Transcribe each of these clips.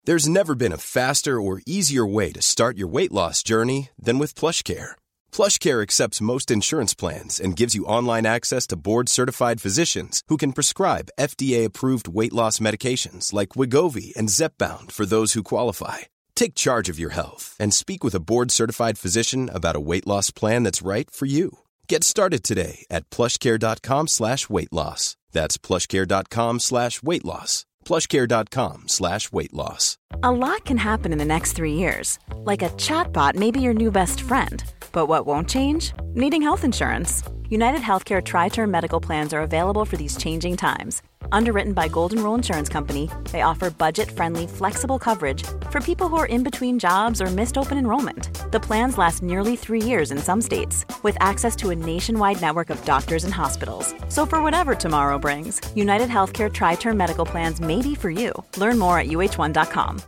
There's never been a faster or easier way to start your weight loss journey than with PlushCare. PlushCare accepts most insurance plans and gives you online access to board-certified physicians who can prescribe FDA-approved weight loss medications like Wegovy and Zepbound for those who qualify. Take charge of your health and speak with a board-certified physician about a weight loss plan that's right for you. Get started today at plushcare.com/weight-loss. That's plushcare.com/weight-loss. plushcare.com/weight-loss. A lot can happen in the next 3 years. Like a chatbot may be your new best friend. But what won't change? Needing health insurance. United Healthcare Tri-Term Medical Plans are available for these changing times. Underwritten by Golden Rule Insurance Company, they offer budget-friendly, flexible coverage for people who are in between jobs or missed open enrollment. The plans last nearly 3 years in some states, with access to a nationwide network of doctors and hospitals. So for whatever tomorrow brings, United Healthcare Tri-Term Medical Plans may be for you. Learn more at uh1.com.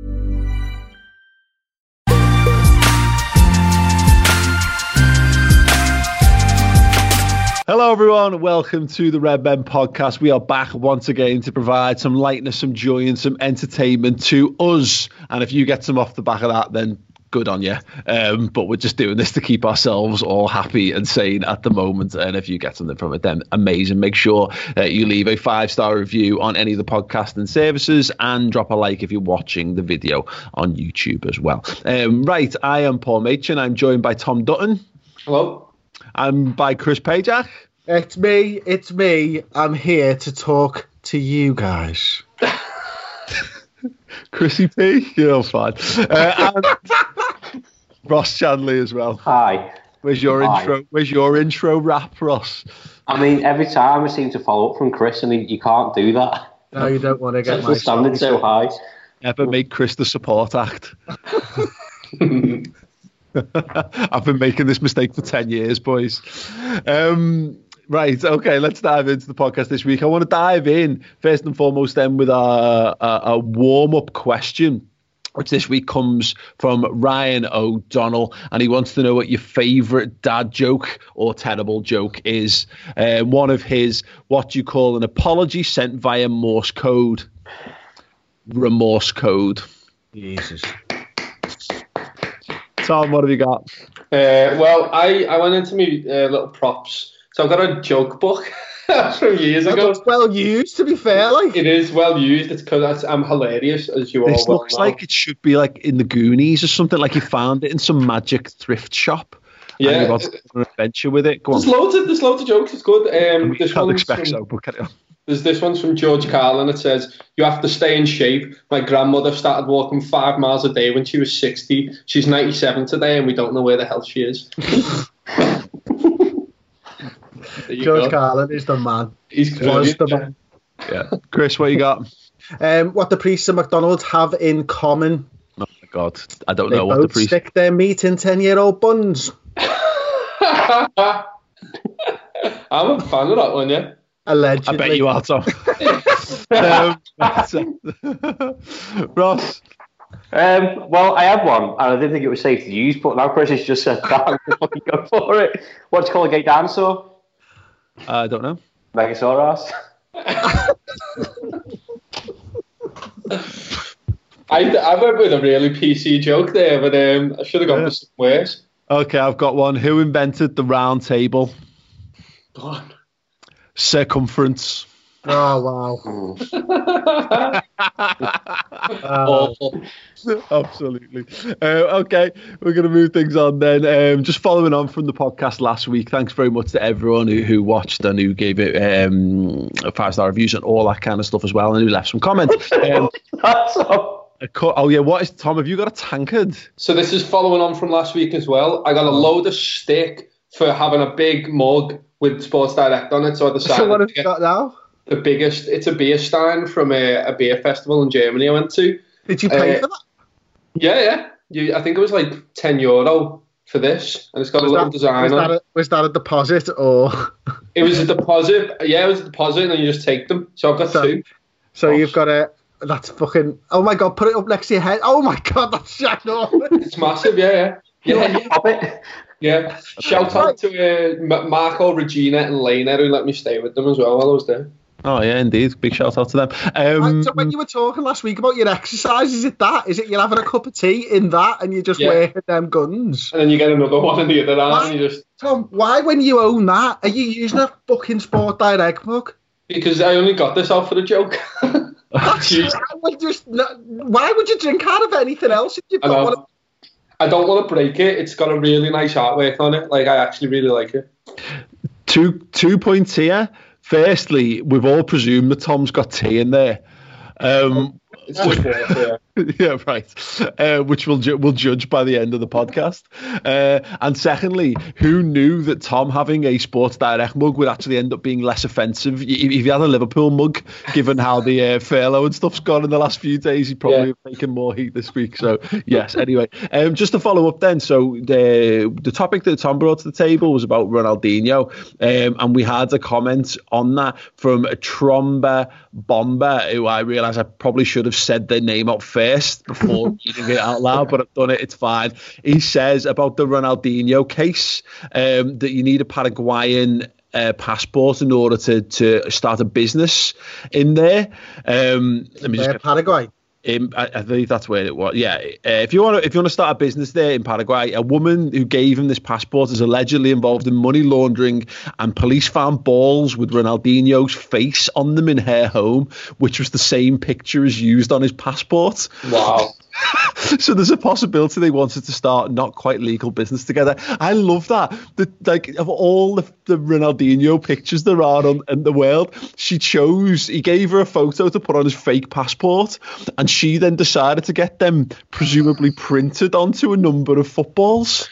Hello everyone, welcome to the Red Men podcast. We are back once again to provide some lightness, some joy and some entertainment to us. And if you get some off the back of that, then good on you. But we're just doing this to keep ourselves all happy and sane at the moment. And if you get something from it, then amazing. Make sure you leave a 5-star review on any of the podcasting services and drop a like if you're watching the video on YouTube as well. Right, I am Paul Machin. I'm joined by Tom Dutton. Hello. I'm by Chris Pajak. It's me. I'm here to talk to you guys. Chrissy P, you're fine. And Ross Chandley as well. Hi. Where's your intro? Where's your intro rap, Ross? I mean, every time I seem to follow up from Chris, and you can't do that. No, you don't want to get my standard so high. Never make Chris the support act. I've been making this mistake for 10 years, boys. Right, okay, let's dive into the podcast this week. I want to dive in, first and foremost, then with a warm-up question, which this week comes from Ryan O'Donnell, and he wants to know what your favourite dad joke or terrible joke is. One of his, what do you call an apology sent via Morse code? Remorse code. Jesus. Tom, what have you got? Well, I went into my little props. So I've got a joke book from years ago. It's well used, to be fair. Like. It is well used. It's because I'm hilarious, as you all This looks like it should be like in the Goonies or something, like you found it in some magic thrift shop. Yeah. And you want to have an adventure with it. Go on. There's loads of jokes. It's good. I can't expect so, but carry on. This one's from George Carlin. It says, "You have to stay in shape. My grandmother started walking 5 miles a day when she was 60. She's 97 today, and we don't know where the hell she is." George Carlin is the man. He's was the man. Yeah. Chris, what you got? What the priests of McDonald's have in common. Oh my God, I don't They know both what the priest. stick their meat in 10-year-old buns. I'm a fan of that one, yeah. Allegedly. I bet you are, Tom. Ross. Well, I had one, and I didn't think it was safe to use, but now Chris has just said that. I'm going to go for it. What do you call a gay dinosaur? I don't know. Megasaurus. I went with a really PC joke there, but I should have gone for some worse. Okay, I've got one. Who invented the round table? Go on. Circumference. Oh, wow. Awful. Absolutely. Okay, we're going to move things on then. Just following on from the podcast last week, thanks very much to everyone who watched and who gave it 5-star reviews and all that kind of stuff as well, and who left some comments. Oh yeah, what is Tom? Have you got a tankard? So this is following on from last week as well. I got a load of stick for having a big mug with Sports Direct on it. So I decided. So what have you got now? The biggest. It's a beer stein from a beer festival in Germany I went to. Did you pay for that? Yeah. I think it was like €10 for this, and it's got a little design on it. Was that a deposit or? It was a deposit. Yeah, it was a deposit, and then you just take them. So I've got two. So you've got a. That's fucking. Oh my God! Put it up next to your head. Oh my God! That's ginormous. It's massive. Yeah. Yeah. Shout out to Marco, Regina, and Lena who let me stay with them as well while I was there. Oh yeah, indeed. Big shout out to them. So when you were talking last week about your exercise, is it that? Is it you're having a cup of tea in that and you're just working them guns? And then you get another one in the other arm. Tom, why when you own that, are you using a fucking Sport Direct mug? Because I only got this out for a joke. Why would you drink out of anything else if you've got one? I don't want to break it. It's got a really nice artwork on it. Like, I actually really like it. 2 points here. Firstly, we've all presumed that Tom's got tea in there. It's just water, yeah, right. Which we'll judge by the end of the podcast. And secondly, who knew that Tom having a Sports Direct mug would actually end up being less offensive? If he had a Liverpool mug, given how the furlough and stuff's gone in the last few days, he'd probably have taken more heat this week. So, yes, anyway. Just to follow up then, so the topic that Tom brought to the table was about Ronaldinho, and we had a comment on that from Tromba Bomber, who I realise I probably should have said their name out first before reading it out loud, but I've done it, it's fine. He says about the Ronaldinho case that you need a Paraguayan passport in order to start a business in there. Let me just Paraguay. I believe that's where it was. Yeah, if you want to start a business there in Paraguay, a woman who gave him this passport is allegedly involved in money laundering, and police found balls with Ronaldinho's face on them in her home, which was the same picture as used on his passport. Wow. So there's a possibility they wanted to start not quite legal business together. I love that. Like, of all the Ronaldinho pictures there are in the world, he gave her a photo to put on his fake passport, and she then decided to get them presumably printed onto a number of footballs.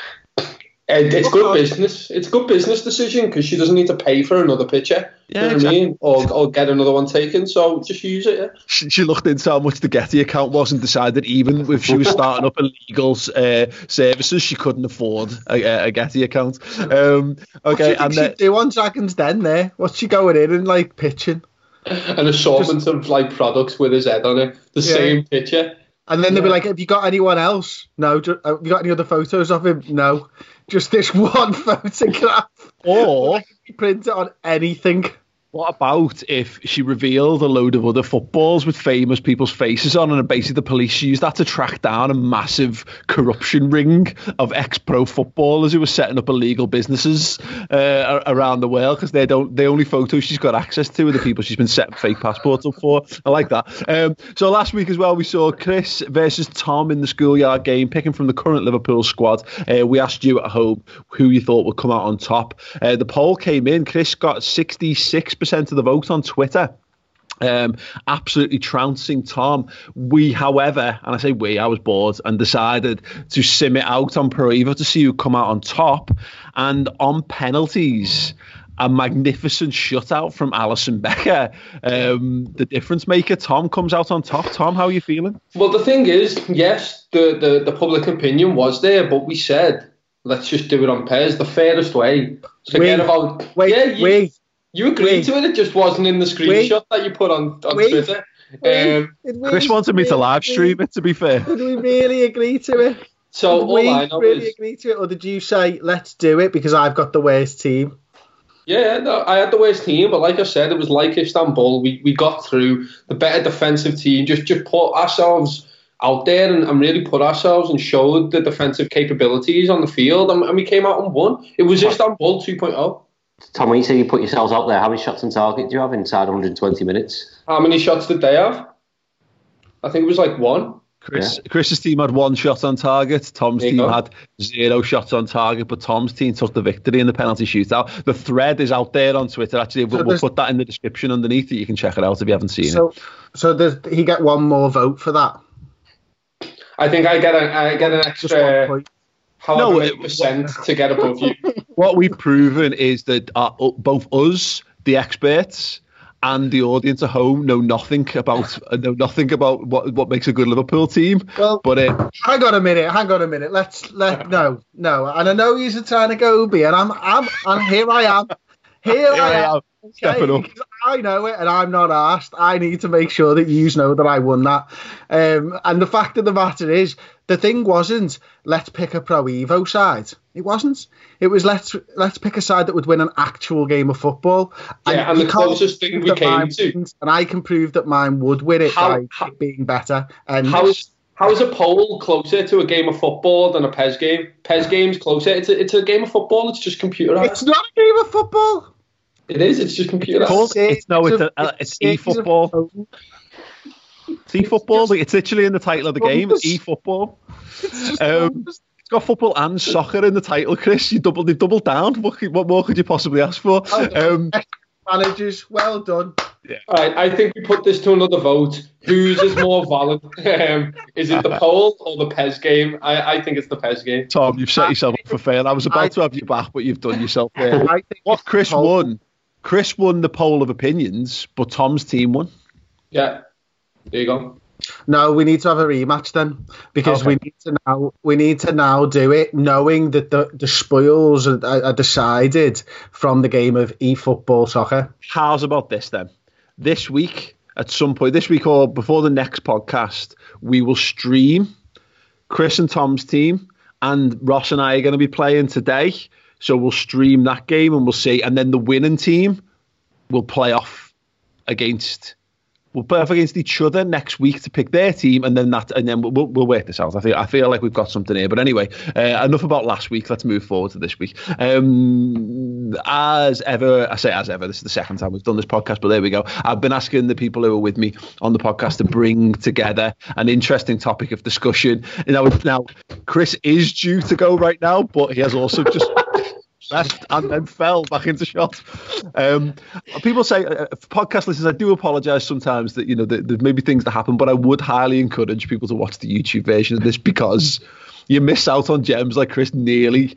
It's good business. It's a good business decision because she doesn't need to pay for another picture. Yeah, you know exactly. what I mean? Or get another one taken. So just use it. Yeah. She looked into how much the Getty account was and decided even if she was starting up illegal services, she couldn't afford a Getty account. Okay, and she do on Dragon's Den there? What's she going in and like pitching? An assortment of like products with his head on it. The same picture. And then they'll be like, have you got anyone else? No. Have you got any other photos of him? No. Just this one photograph. Or print it on anything. What about if she revealed a load of other footballs with famous people's faces on, and basically the police used that to track down a massive corruption ring of ex-pro footballers who were setting up illegal businesses around the world, because the only photos she's got access to are the people she's been setting fake passports up for. I like that. So last week as well, we saw Chris versus Tom in the schoolyard game, picking from the current Liverpool squad. We asked you at home who you thought would come out on top. The poll came in. Chris got 66% of the vote on Twitter, absolutely trouncing Tom. We, however, and I say we, I was bored and decided to sim it out on Pro Evo to see who come out on top, and on penalties, a magnificent shutout from Alisson Becker, the difference maker. Tom comes out on top. Tom, how are you feeling? Well, the thing is, yes, the public opinion was there, but we said, let's just do it on pairs, the fairest way. Forget about... You agreed to it, it just wasn't in the screenshot that you put on Twitter. Chris wanted me to live stream it, to be fair. Did we really agree to it? So all I know is... agree to it, or did you say, let's do it because I've got the worst team? Yeah, no, I had the worst team, but like I said, it was like Istanbul. We got through, the better defensive team, just put ourselves out there and really put ourselves and showed the defensive capabilities on the field, and we came out and won. It was Istanbul 2.0. Tom, when you say you put yourselves out there, how many shots on target do you have inside 120 minutes? How many shots did they have? I think it was like one. Chris's team had one shot on target. Tom's team had 0 shots on target, but Tom's team took the victory in the penalty shootout. The thread is out there on Twitter. Actually, we'll put that in the description underneath it. You can check it out if you haven't seen it. So does he get one more vote for that? I think I get an extra... However, many percent to get above you. What we've proven is that both us, the experts, and the audience at home know nothing about what makes a good Liverpool team. Well, but hang on a minute. No. And I know you're trying to go B, and I'm here I am. Okay, stepping up. I know it, and I'm not asked. I need to make sure that you know that I won that. And the fact of the matter is, the thing wasn't, let's pick a Pro Evo side. It wasn't. It was, let's pick a side that would win an actual game of football. Yeah, and the closest thing we came to. And I can prove that mine would win it by it being better. And how is a poll closer to a game of football than a PES game? PES game's closer. It's a game of football. It's just computerized. It's not a game of football. It is. It's just computerized. It's e-football. It's e-football. It's literally in the title of the game. It's e-football. It's got football and soccer in the title, Chris. They've doubled down. What more could you possibly ask for? Managers, well done. Yeah. All right, I think we put this to another vote. Whose is more valid? Is it the poll or the PES game? I think it's the PES game. Tom, you've set yourself up for fail. I was about to have you back, but you've done yourself there. What Chris won? Chris won the poll of opinions, but Tom's team won. Yeah, there you go. No, we need to have a rematch then, because we need to now do it knowing that the spoils are decided from the game of eFootball soccer. How's about this then? This week, at some point, this week or before the next podcast, we will stream Chris and Tom's team, and Ross and I are going to be playing today. So we'll stream that game and we'll see, and then the winning team will play off against. We'll play off against each other next week to pick their team, and then we'll work this out. I feel like we've got something here. But anyway, enough about last week. Let's move forward to this week. As ever, this is the second time we've done this podcast, but there we go. I've been asking the people who are with me on the podcast to bring together an interesting topic of discussion. Now, Chris is due to go right now, but he has also just left and then fell back into shot. People say, podcast listeners, I do apologise sometimes that there's maybe things that happen, but I would highly encourage people to watch the YouTube version of this, because you miss out on gems like Chris nearly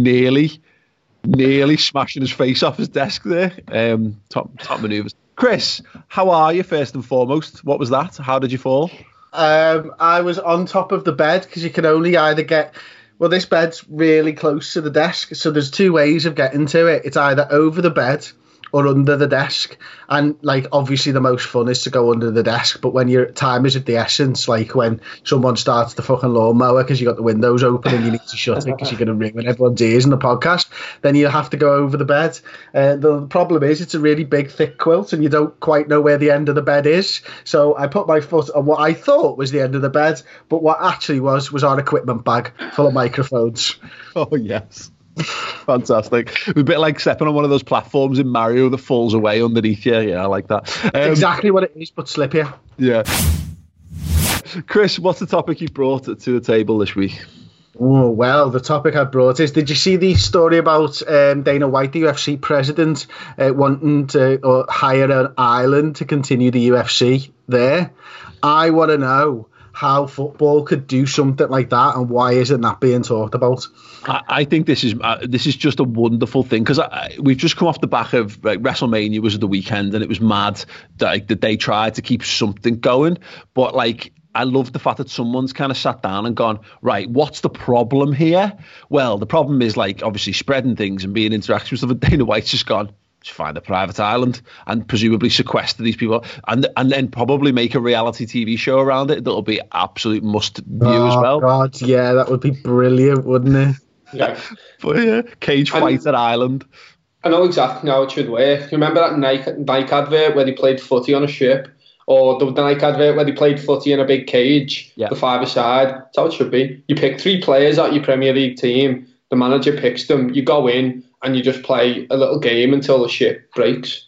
smashing his face off his desk there. Top manoeuvres. Chris, how are you first and foremost? What was that? How did you fall? I was on top of the bed, because you can only either get... Well, this bed's really close to the desk, so there's two ways of getting to it. It's either over the bed or under the desk. And, obviously the most fun is to go under the desk, but when your time is at the essence, like when someone starts the fucking lawnmower because you got the windows open and you need to shut it because you're going to ruin everyone's ears in the podcast, then you have to go over the bed. The problem is it's a really big, thick quilt and you don't quite know where the end of the bed is. So I put my foot on what I thought was the end of the bed, but what actually was our equipment bag full of microphones. Oh, yes. Fantastic. A bit like stepping on one of those platforms in Mario that falls away underneath you. Yeah, I like that. Exactly what it is, but slippier. Yeah. Chris, what's the topic you brought to the table this week? Oh, well, the topic I brought is, did you see the story about Dana White, the UFC president, wanting to hire an island to continue the UFC there? I want to know how football could do something like that, and why isn't that being talked about? I think this is just a wonderful thing, because we've just come off the back of WrestleMania was the weekend, and it was mad that they tried to keep something going, but I love the fact that someone's kind of sat down and gone, right, what's the problem here? Well, the problem is obviously spreading things and being interactive with stuff, and Dana White's just gone, just find a private island and presumably sequester these people, and then probably make a reality TV show around it that'll be absolute must view as well. God, yeah, that would be brilliant, wouldn't it? Yeah. But yeah, cage fighter island. I know exactly how it should work. You remember that Nike advert where they played footy on a ship? Or the Nike advert where they played footy in a big cage, the five-a-side? That's how it should be. You pick 3 players at your Premier League team, the manager picks them, you go in, and you just play a little game until the ship breaks.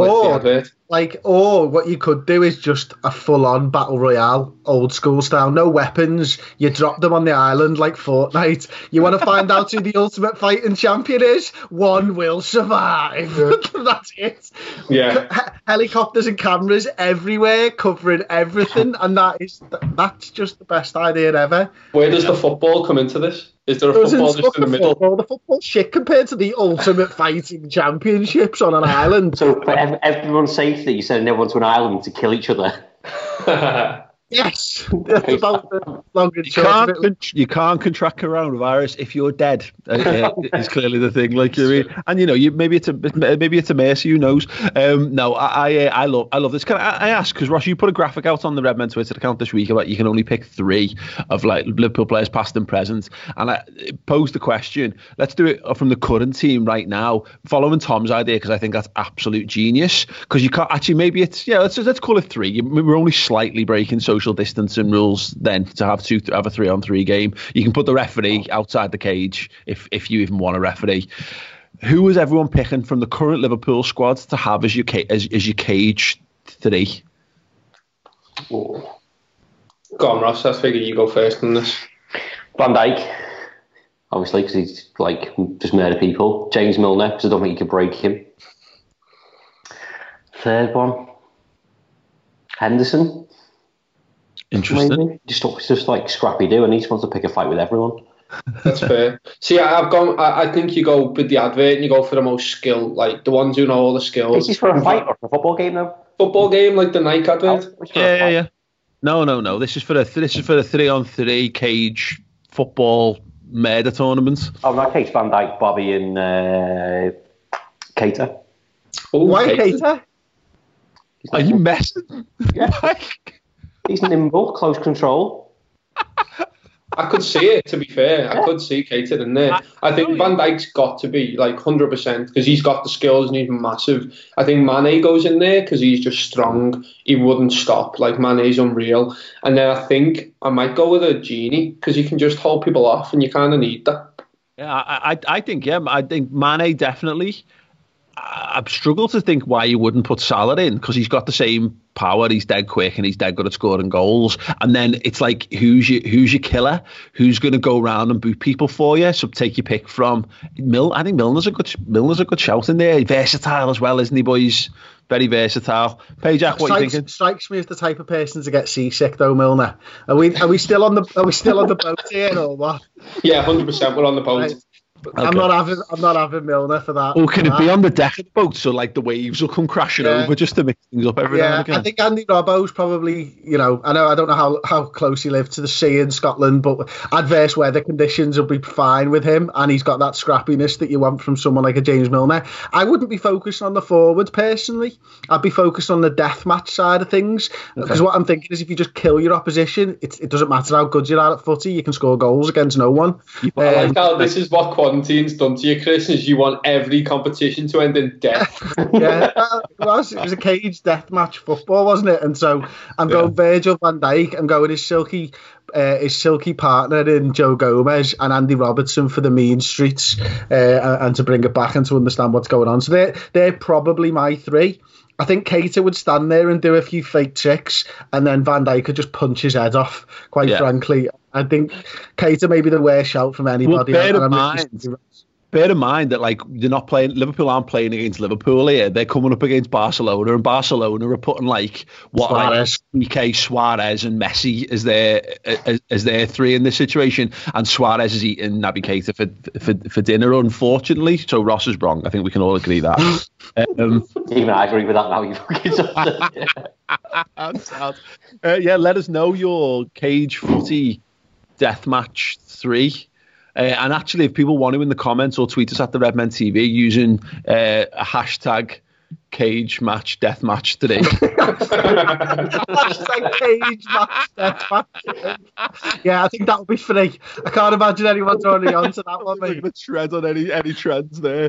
Or what you could do is just a full-on battle royale, old school style, no weapons. You drop them on the island like Fortnite. You want to find out who the ultimate fighting champion is? One will survive. That's it. Yeah. Helicopters and cameras everywhere, covering everything, and that's just the best idea ever. Where does the football come into this? Is there a football just in the middle? The football shit compared to the ultimate fighting championships on an island. So for everyone's safety, you sending everyone to an island to kill each other? Yes, that's about the long and short of it. You can't contract coronavirus if you're dead. It's clearly the thing. Like you mean, and maybe it's a mercy. Who knows? No, I love this. Can I ask? Because Ross, you put a graphic out on the Redmen Twitter account this week about you can only pick 3 of like Liverpool players past and present, and I posed the question. Let's do it from the current team right now, following Tom's idea because I think that's absolute genius. Because you can't actually. Maybe it's let's call it 3. We're only slightly breaking social distancing rules then to have a 3-on-3 game. You can put the referee outside the cage if you even want a referee. Who was everyone picking from the current Liverpool squad to have as your cage 3? Oh. Go on, Ross. I figure you go first on this. Van Dijk, obviously, because he's like just murder people. James Milner, because I don't think you could break him. Third one, Henderson. Interesting. Maybe. Just like Scrappy do, and he just wants to pick a fight with everyone. That's fair. See, I think you go with the advert and you go for the most skill, like the ones who know all the skills. Is this for a fight or for a football game though? Football game, like the Nike advert. Yeah. No. This is for a 3-on-3 cage football murder tournament. Oh, in that case, Van Dijk, Bobby, and Keita. Why Keita? Are you messing? Yeah. He's nimble, close control. I could see it, to be fair. I could see Keita in there. I think Van Dijk's got to be like 100% because he's got the skills and he's massive. I think Mane goes in there because he's just strong. He wouldn't stop. Like, Mane's unreal. And then I think I might go with a Genie because he can just hold people off and you kind of need that. Yeah, I think Mane definitely. I've struggled to think why you wouldn't put Salah in because he's got the same power. He's dead quick and he's dead good at scoring goals. And then it's like, who's your killer? Who's going to go around and boot people for you? So take your pick from I think Milner's a good shout in there. Versatile as well, isn't he, boys? Very versatile. Hey Jack, what are you thinking? Strikes me as the type of person to get seasick though, Milner. Are we still on the boat here or what? Yeah, 100%. We're on the boat. Right. Okay. I'm not having Milner for that. Oh, can it be on the deck of the boat so like the waves will come crashing over just to mix things up every now and again? I think Andy Robbo's probably, I don't know how close he lives to the sea in Scotland, but adverse weather conditions will be fine with him, and he's got that scrappiness that you want from someone like a James Milner. I wouldn't be focused on the forwards personally. I'd be focused on the death match side of things, because what I'm thinking is if you just kill your opposition, it doesn't matter how good you are at footy, you can score goals against no one. I like how this is what quarantine's done to you, Chris, is you want every competition to end in death. Yeah, it was a cage death match football, wasn't it? And so I'm going Virgil van Dijk, I'm going his silky partner in Joe Gomez and Andy Robertson for the mean streets, and to bring it back and to understand what's going on. So they're probably my 3. I think Keita would stand there and do a few fake tricks, and then Van Dijk could just punch his head off, quite frankly. I think Keita may be the worst shout from anybody. Bear in mind that like they're not playing. Liverpool aren't playing against Liverpool here. They're coming up against Barcelona, and Barcelona are putting like Piqué, Suarez, and Messi as their 3 in this situation. And Suarez is eating Naby Keita for dinner, unfortunately. So Ross is wrong. I think we can all agree that. Even I agree with that now. You fucking sad. Let us know your cage footy deathmatch 3. And actually, if people want to in the comments or tweet us at the Redmen TV using a hashtag cage match death match today. Hashtag cage match death match. Yeah, I think that would be funny. I can't imagine anyone's already onto that one, mate. The tread on any trends there.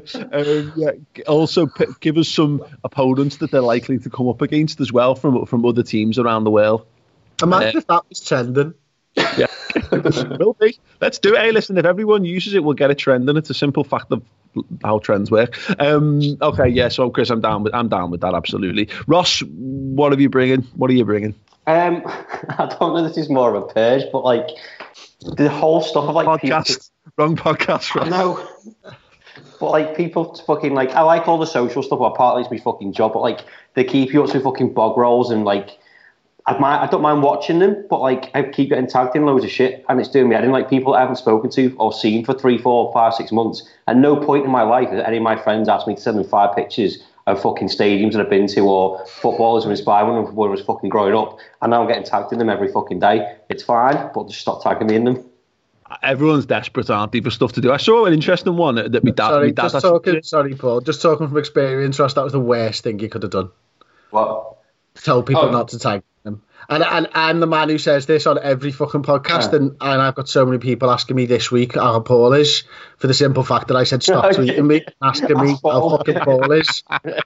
Also, give us some opponents that they're likely to come up against as well from other teams around the world. Imagine if that was trending. Yeah, will be. Let's do it. Hey, listen, if everyone uses it, we'll get a trend, and it's a simple fact of how trends work. Okay, yeah. So, Chris, I'm down with that. Absolutely. Ross, what are you bringing? I don't know if this is more of a purge, but like the whole stuff of like wrong podcast. Ross. I know. But like people fucking like, I like all the social stuff. Well, partly it's my fucking job, but like they keep you up to fucking bog rolls and like. I don't mind watching them, but like I keep getting tagged in loads of shit, and it's doing me. I didn't like people I haven't spoken to or seen for 3, 4, 5, 6 months. At no point in my life has any of my friends asked me to send them 5 pictures of fucking stadiums that I've been to, or footballers who inspired when I was fucking growing up, and now I'm getting tagged in them every fucking day. It's fine, but just stop tagging me in them. Everyone's desperate, aren't they, for stuff to do? I saw an interesting one that my dad sorry, Paul. Just talking from experience, Ross, that was the worst thing you could have done. What? Tell people not to tag them. And I'm the man who says this on every fucking podcast, and I've got so many people asking me this week how Paul is, for the simple fact that I said stop tweeting me, asking me how fucking Paul is.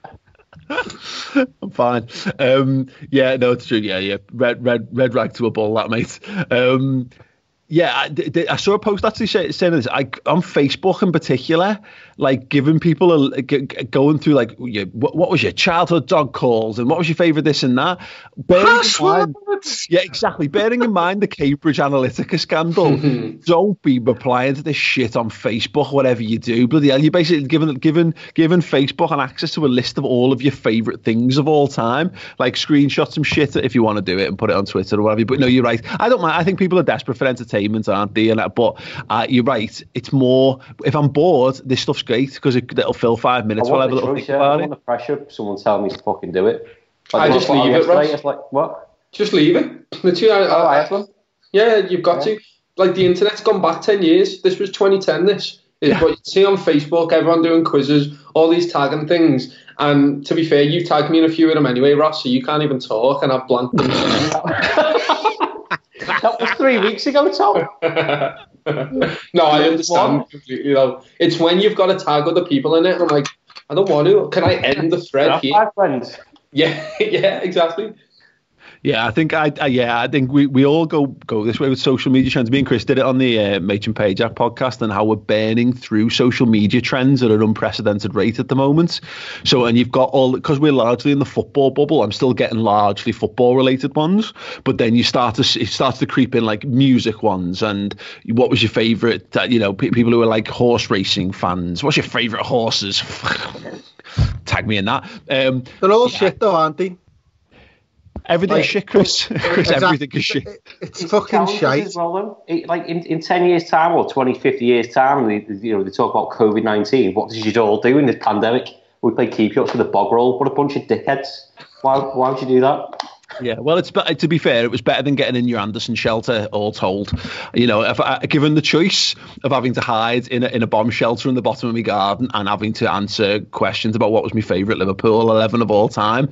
I'm fine. Yeah, no, it's true. Yeah. Red rag to a bull, that, mate. Yeah, I saw a post actually saying this. On Facebook in particular, like giving people going through like what was your childhood dog calls and what was your favourite this and that. Yeah, exactly. Bearing in mind the Cambridge Analytica scandal, don't be replying to this shit on Facebook. Whatever you do, bloody hell, you're basically giving Facebook an access to a list of all of your favourite things of all time. Like screenshot some shit if you want to do it and put it on Twitter or whatever. But no, you're right. I don't mind. I think people are desperate for entertainment, aren't they? But you're right. It's more if I'm bored, this stuff's great because it'll fill 5 minutes while I have a little think about it. I want the pressure of someone telling me to fucking do it. Like, I just leave it, Ross. It's like, what? Just leave it. Literally, I have one. Yeah, you've got to. Like, the internet's gone back 10 years. This was 2010, this. Is what you see on Facebook, everyone doing quizzes, all these tagging things. And to be fair, you tagged me in a few of them anyway, Ross, so you can't even talk, and I've blanked them. That was 3 weeks ago, Tom. No, I understand completely, though. It's when you've got to tag other people in it, and I'm like, I don't want to. Can I end the thread here? My friends. Yeah, exactly. Yeah, I think we all go this way with social media trends. Me and Chris did it on the Mate and Pajak podcast, and how we're burning through social media trends at an unprecedented rate at the moment. So, and you've got because we're largely in the football bubble. I'm still getting largely football related ones, but then it starts to creep in like music ones. And what was your favourite? People who are like horse racing fans. What's your favourite horses? Tag me in that. They're all shit though, aren't they? Everything's shit, Chris. Exactly. Everything is shit. It's fucking shite. Well, like in 10 years' time or 20, 50 years' time, they talk about COVID-19. What did you all do in this pandemic? We played keep-ups with a bog roll. What a bunch of dickheads. Why would you do that? Yeah, well, to be fair, it was better than getting in your Anderson shelter, all told. If given the choice of having to hide in a bomb shelter in the bottom of my garden and having to answer questions about what was my favourite Liverpool 11 of all time,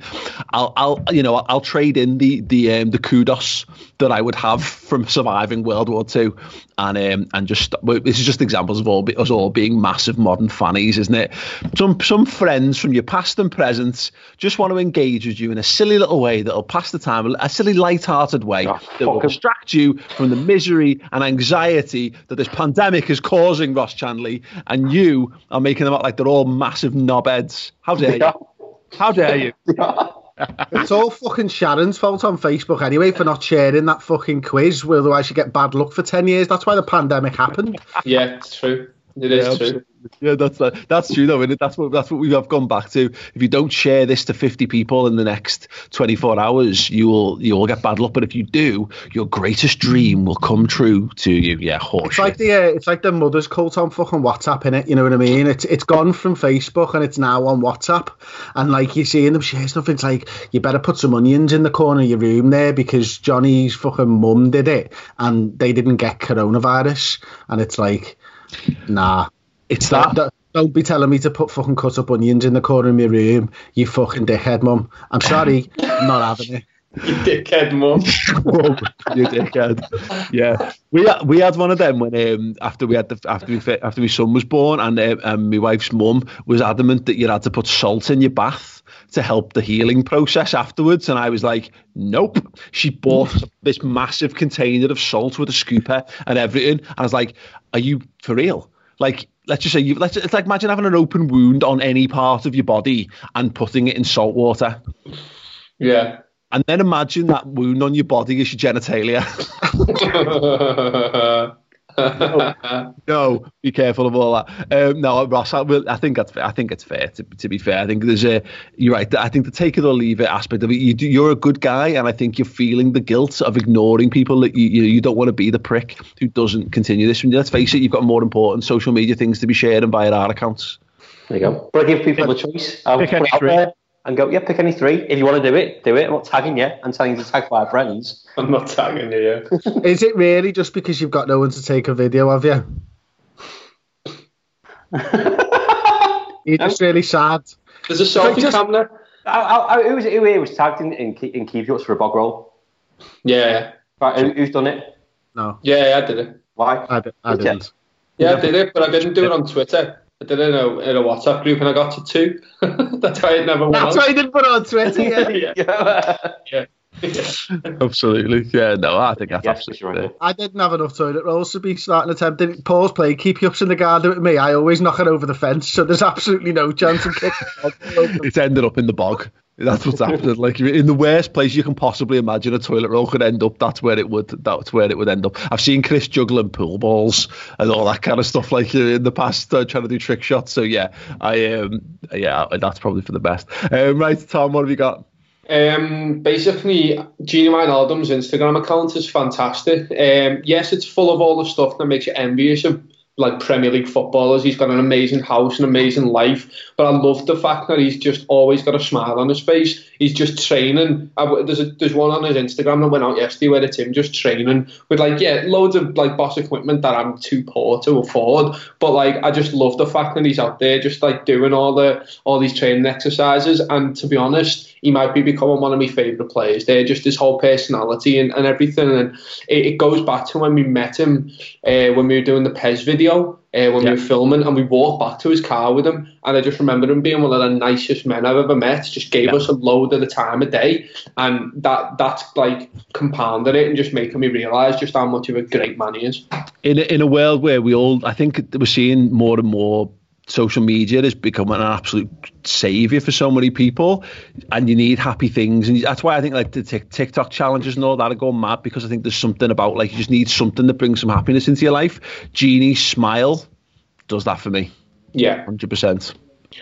I'll trade in the kudos that I would have from surviving World War II, and just this is just examples of us all being massive modern fannies, isn't it? Some friends from your past and present just want to engage with you in a silly little way that'll pass the time, a silly light-hearted way that will distract you from the misery and anxiety that this pandemic is causing, Ross Chandley, and you are making them out like they're all massive knobheads. How dare you? How dare you? It's all fucking Sharon's fault on Facebook anyway for not sharing that fucking quiz, otherwise you get bad luck for 10 years. That's why the pandemic happened. Yeah, it's true. It is true. Yeah, that's true though, isn't it? That's what we have gone back to. If you don't share this to 50 people in the next 24 hours, you will get bad luck. But if you do, your greatest dream will come true to you. Yeah, horseshit. It's like the mother's cult on fucking WhatsApp, innit? You know what I mean? It's gone from Facebook and it's now on WhatsApp. And like you're seeing them share stuff, it's like you better put some onions in the corner of your room there because Johnny's fucking mum did it and they didn't get coronavirus. And it's like, nah. It's that. Don't be telling me to put fucking cut up onions in the corner of my room, you fucking dickhead, mum. I'm sorry, I'm not having it. You dickhead, mum. You dickhead. Yeah, we had one of them when after my son was born, and my wife's mum was adamant that you had to put salt in your bath to help the healing process afterwards, and I was like, nope. She bought this massive container of salt with a scooper and everything, and I was like, are you for real? Like, let's just say it's like imagine having an open wound on any part of your body and putting it in salt water. Yeah. And then imagine that wound on your body is your genitalia. No, be careful of all that. No, Ross, I think that's fair. I think it's fair to be fair. I think you're right. I think the take it or leave it aspect of it. You're a good guy, and I think you're feeling the guilt of ignoring people that you don't want to be the prick who doesn't continue this. And let's face it, you've got more important social media things to be sharing via our accounts. There you go. But I give people the choice. I'll Pick put any it out three. there and go, yeah, pick any three. If you want to do it, do it. I'm not tagging you. I'm telling you to tag 5 friends. I'm not tagging you. Is it really just because you've got no one to take a video of you? You're just really sad. There's a selfie cam there. Who was tagged in Keep Ups for a bog roll? Yeah. Right, who's done it? No. Yeah, I did it. Why? I didn't. Yeah, I did it, but I didn't do it on Twitter. I did it in a WhatsApp group, and I got to 2. That's why it never went That's on. why I didn't put it on Twitter. Yeah. Absolutely. Yeah, no, I think that's absolutely sure. I didn't have enough toilet rolls to be starting attempting. Paul's playing Keep You Ups in the garden with me. I always knock it over the fence, so there's absolutely no chance of kicking it. It's ended up in the bog. That's what's happening. Like in the worst place you can possibly imagine a toilet roll could end up, that's where it would end up. I've seen Chris juggling pool balls and all that kind of stuff like in the past, trying to do trick shots. So yeah, that's probably for the best. Right, Tom, what have you got? Basically, Gini Wijnaldum's Instagram account is fantastic. Yes, it's full of all the stuff that makes you envious of like Premier League footballers. He's got an amazing house, an amazing life, but I love the fact that he's just always got a smile on his face. He's just training. There's one on his Instagram that went out yesterday where it's him just training with loads of like boss equipment that I'm too poor to afford, but like I just love the fact that he's out there just like doing all these training exercises. And to be honest, he might be becoming one of my favourite players. They're just his whole personality and everything. And it goes back to when we met him when we were doing the Pez video, when we were filming, and we walked back to his car with him. And I just remember him being one of the nicest men I've ever met. Just gave us a load of the time of day. And that's like compounded it and just making me realise just how much of a great man he is. In a world where I think we're seeing more and more social media is becoming an absolute saviour for so many people, and you need happy things, and that's why I think like the TikTok challenges and all that are going mad, because I think there's something about like you just need something that brings some happiness into your life. Genie's smile does that for me. Yeah, 100%.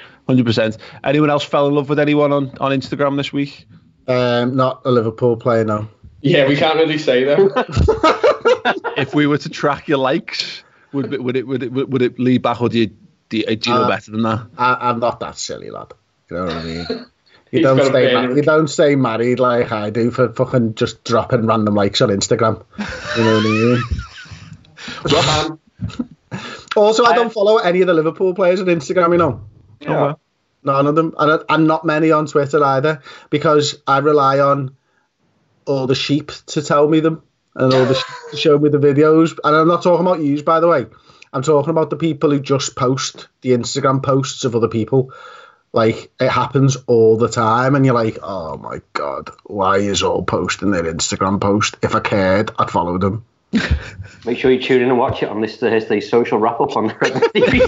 Anyone else fell in love with anyone on Instagram this week? Not a Liverpool player, no. Yeah, we can't really say that. If we were to track your likes, would it lead back, or do you know better than that? I'm not that silly, lad. You know what I mean? You don't stay married like I do for fucking just dropping random likes on Instagram. You know what I mean? Also, I don't follow any of the Liverpool players on Instagram, you know. Yeah. None of them. And not many on Twitter either, because I rely on all the sheep to tell me them and all the sheep to show me the videos. And I'm not talking about yous, by the way. I'm talking about the people who just post the Instagram posts of other people. Like, it happens all the time, and you're like, oh my God, why is all posting their Instagram post? If I cared, I'd follow them. Make sure you tune in and watch it on this Thursday social wrap-up on TV.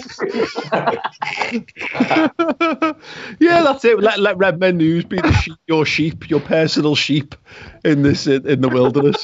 Yeah, that's it. Let Red Men News be your sheep, your personal sheep in the wilderness.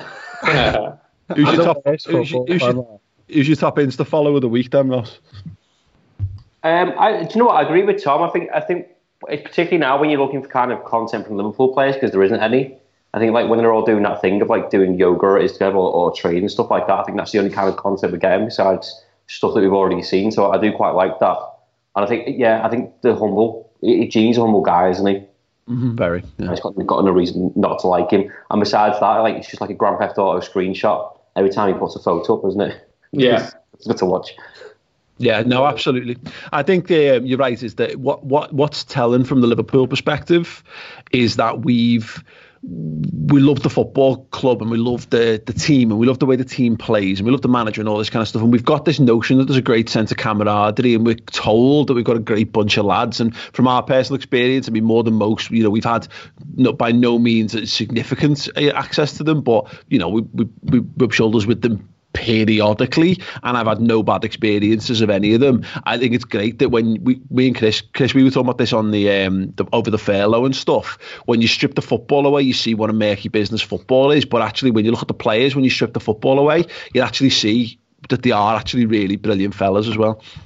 Who's your top Insta follower of the week, then, Ross? Do you know what? I agree with Tom. I think particularly now when you're looking for kind of content from Liverpool players, because there isn't any. I think like when they're all doing that thing of like doing yoga or Instagram or training and stuff like that, I think that's the only kind of content we're getting besides stuff that we've already seen. So I do quite like that. And I think Genie's a humble guy, isn't he? Mm-hmm, very. Yeah. He's got no reason not to like him. And besides that, like it's just like a Grand Theft Auto screenshot every time he puts a photo up, isn't it? Yeah, it's good to watch. Yeah, no, absolutely. I think you're right. Is that what's telling from the Liverpool perspective is that we love the football club, and we love the team, and we love the way the team plays, and we love the manager and all this kind of stuff. And we've got this notion that there's a great sense of camaraderie, and we're told that we've got a great bunch of lads. And from our personal experience, I mean, more than most, we've had by no means significant access to them, but we rub shoulders with them periodically, and I've had no bad experiences of any of them. I think it's great that when me and Chris, we were talking about this on the over the furlough and stuff. When you strip the football away, you see what a murky business football is. But actually, when you look at the players, when you strip the football away, you actually see that they are actually really brilliant fellas as well.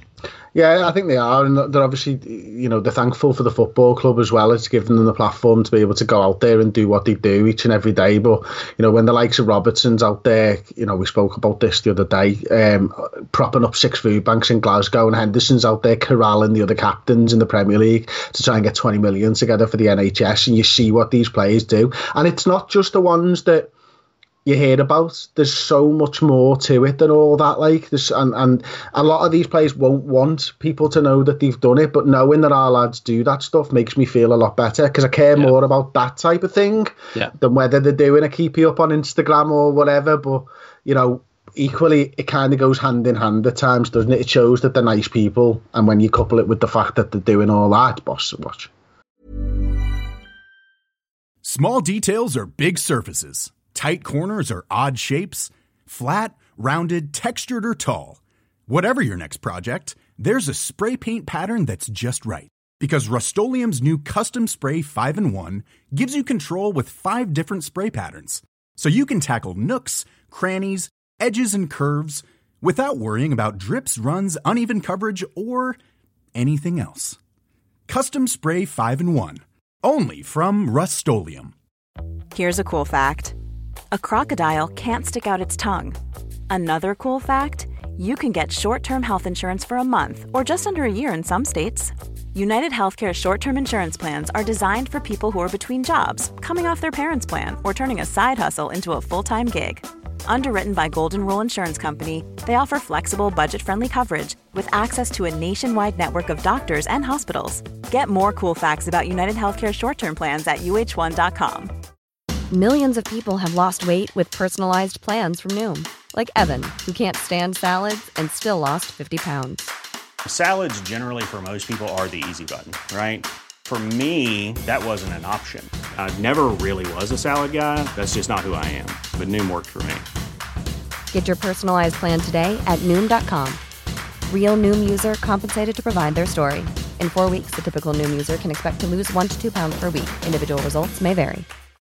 Yeah, I think they are, and they're obviously, they're thankful for the football club as well. It's given them the platform to be able to go out there and do what they do each and every day. But, when the likes of Robertson's out there, we spoke about this the other day, propping up 6 food banks in Glasgow, and Henderson's out there corralling the other captains in the Premier League to try and get 20 million together for the NHS, and you see what these players do. And it's not just the ones that you hear about. There's so much more to it than all that. Like this, and a lot of these players won't want people to know that they've done it, but knowing that our lads do that stuff makes me feel a lot better, because I care more about that type of thing than whether they're doing a keepy up on Instagram or whatever. But equally, it kind of goes hand in hand at times, doesn't it? It shows that they're nice people, and when you couple it with the fact that they're doing all that, boss, watch. Small details are big surfaces. Tight corners or odd shapes, flat, rounded, textured, or tall. Whatever your next project, there's a spray paint pattern that's just right. Because Rust-Oleum's new Custom Spray 5-in-1 gives you control with 5 different spray patterns. So you can tackle nooks, crannies, edges, and curves without worrying about drips, runs, uneven coverage, or anything else. Custom Spray 5-in-1. Only from Rust-Oleum. Here's a cool fact. A crocodile can't stick out its tongue. Another cool fact, you can get short-term health insurance for a month or just under a year in some states. United Healthcare short-term insurance plans are designed for people who are between jobs, coming off their parents' plan, or turning a side hustle into a full-time gig. Underwritten by Golden Rule Insurance Company, they offer flexible, budget-friendly coverage with access to a nationwide network of doctors and hospitals. Get more cool facts about United Healthcare short-term plans at uh1.com. Millions of people have lost weight with personalized plans from Noom. Like Evan, who can't stand salads and still lost 50 pounds. Salads generally for most people are the easy button, right? For me, that wasn't an option. I never really was a salad guy. That's just not who I am. But Noom worked for me. Get your personalized plan today at Noom.com. Real Noom user compensated to provide their story. In 4 weeks, the typical Noom user can expect to lose 1 to 2 pounds per week. Individual results may vary.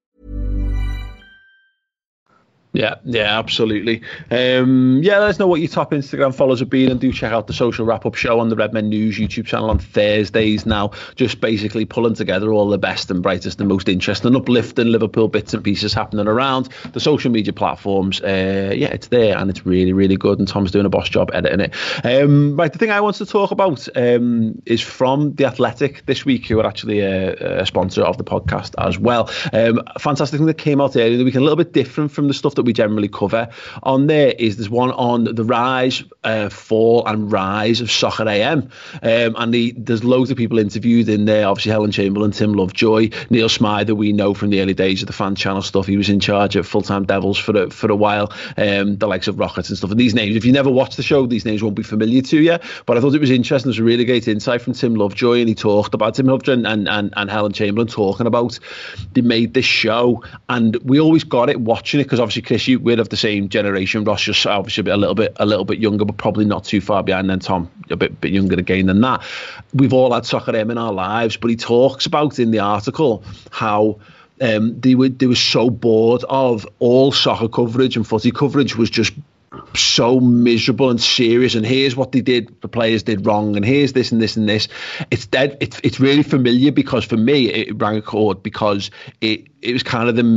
Yeah, absolutely. Let us know what your top Instagram follows have been, and do check out the Social Wrap-Up show on the Redmen News YouTube channel on Thursdays now, just basically pulling together all the best and brightest and most interesting, uplifting Liverpool bits and pieces happening around the social media platforms. It's there, and it's really, really good, and Tom's doing a boss job editing it. Right, the thing I want to talk about is from The Athletic this week, who are actually a sponsor of the podcast as well. Fantastic thing that came out earlier in the week, a little bit different from the stuff that we generally cover on there's one on the rise, fall and rise of Soccer AM, and there's loads of people interviewed in there. Obviously Helen Chamberlain, Tim Lovejoy, Neil Smither, we know from the early days of the fan channel stuff. He was in charge at Full Time Devils for a while, the likes of Rockets and stuff. And these names, if you never watched the show, these names won't be familiar to you, but I thought it was interesting. There's a really great insight from Tim Lovejoy, and he talked about Tim Lovejoy and Helen Chamberlain talking about they made this show, and we always got it watching it, because obviously Chris, we're of the same generation. Ross just obviously a little bit younger, but probably not too far behind. Then Tom a bit younger again than that. We've all had Soccer AM in our lives, but he talks about in the article how they were so bored of all soccer coverage, and footy coverage was just so miserable and serious, and here's what the players did wrong, and here's this and this and this. It's really familiar, because for me it rang a chord, because it was kind of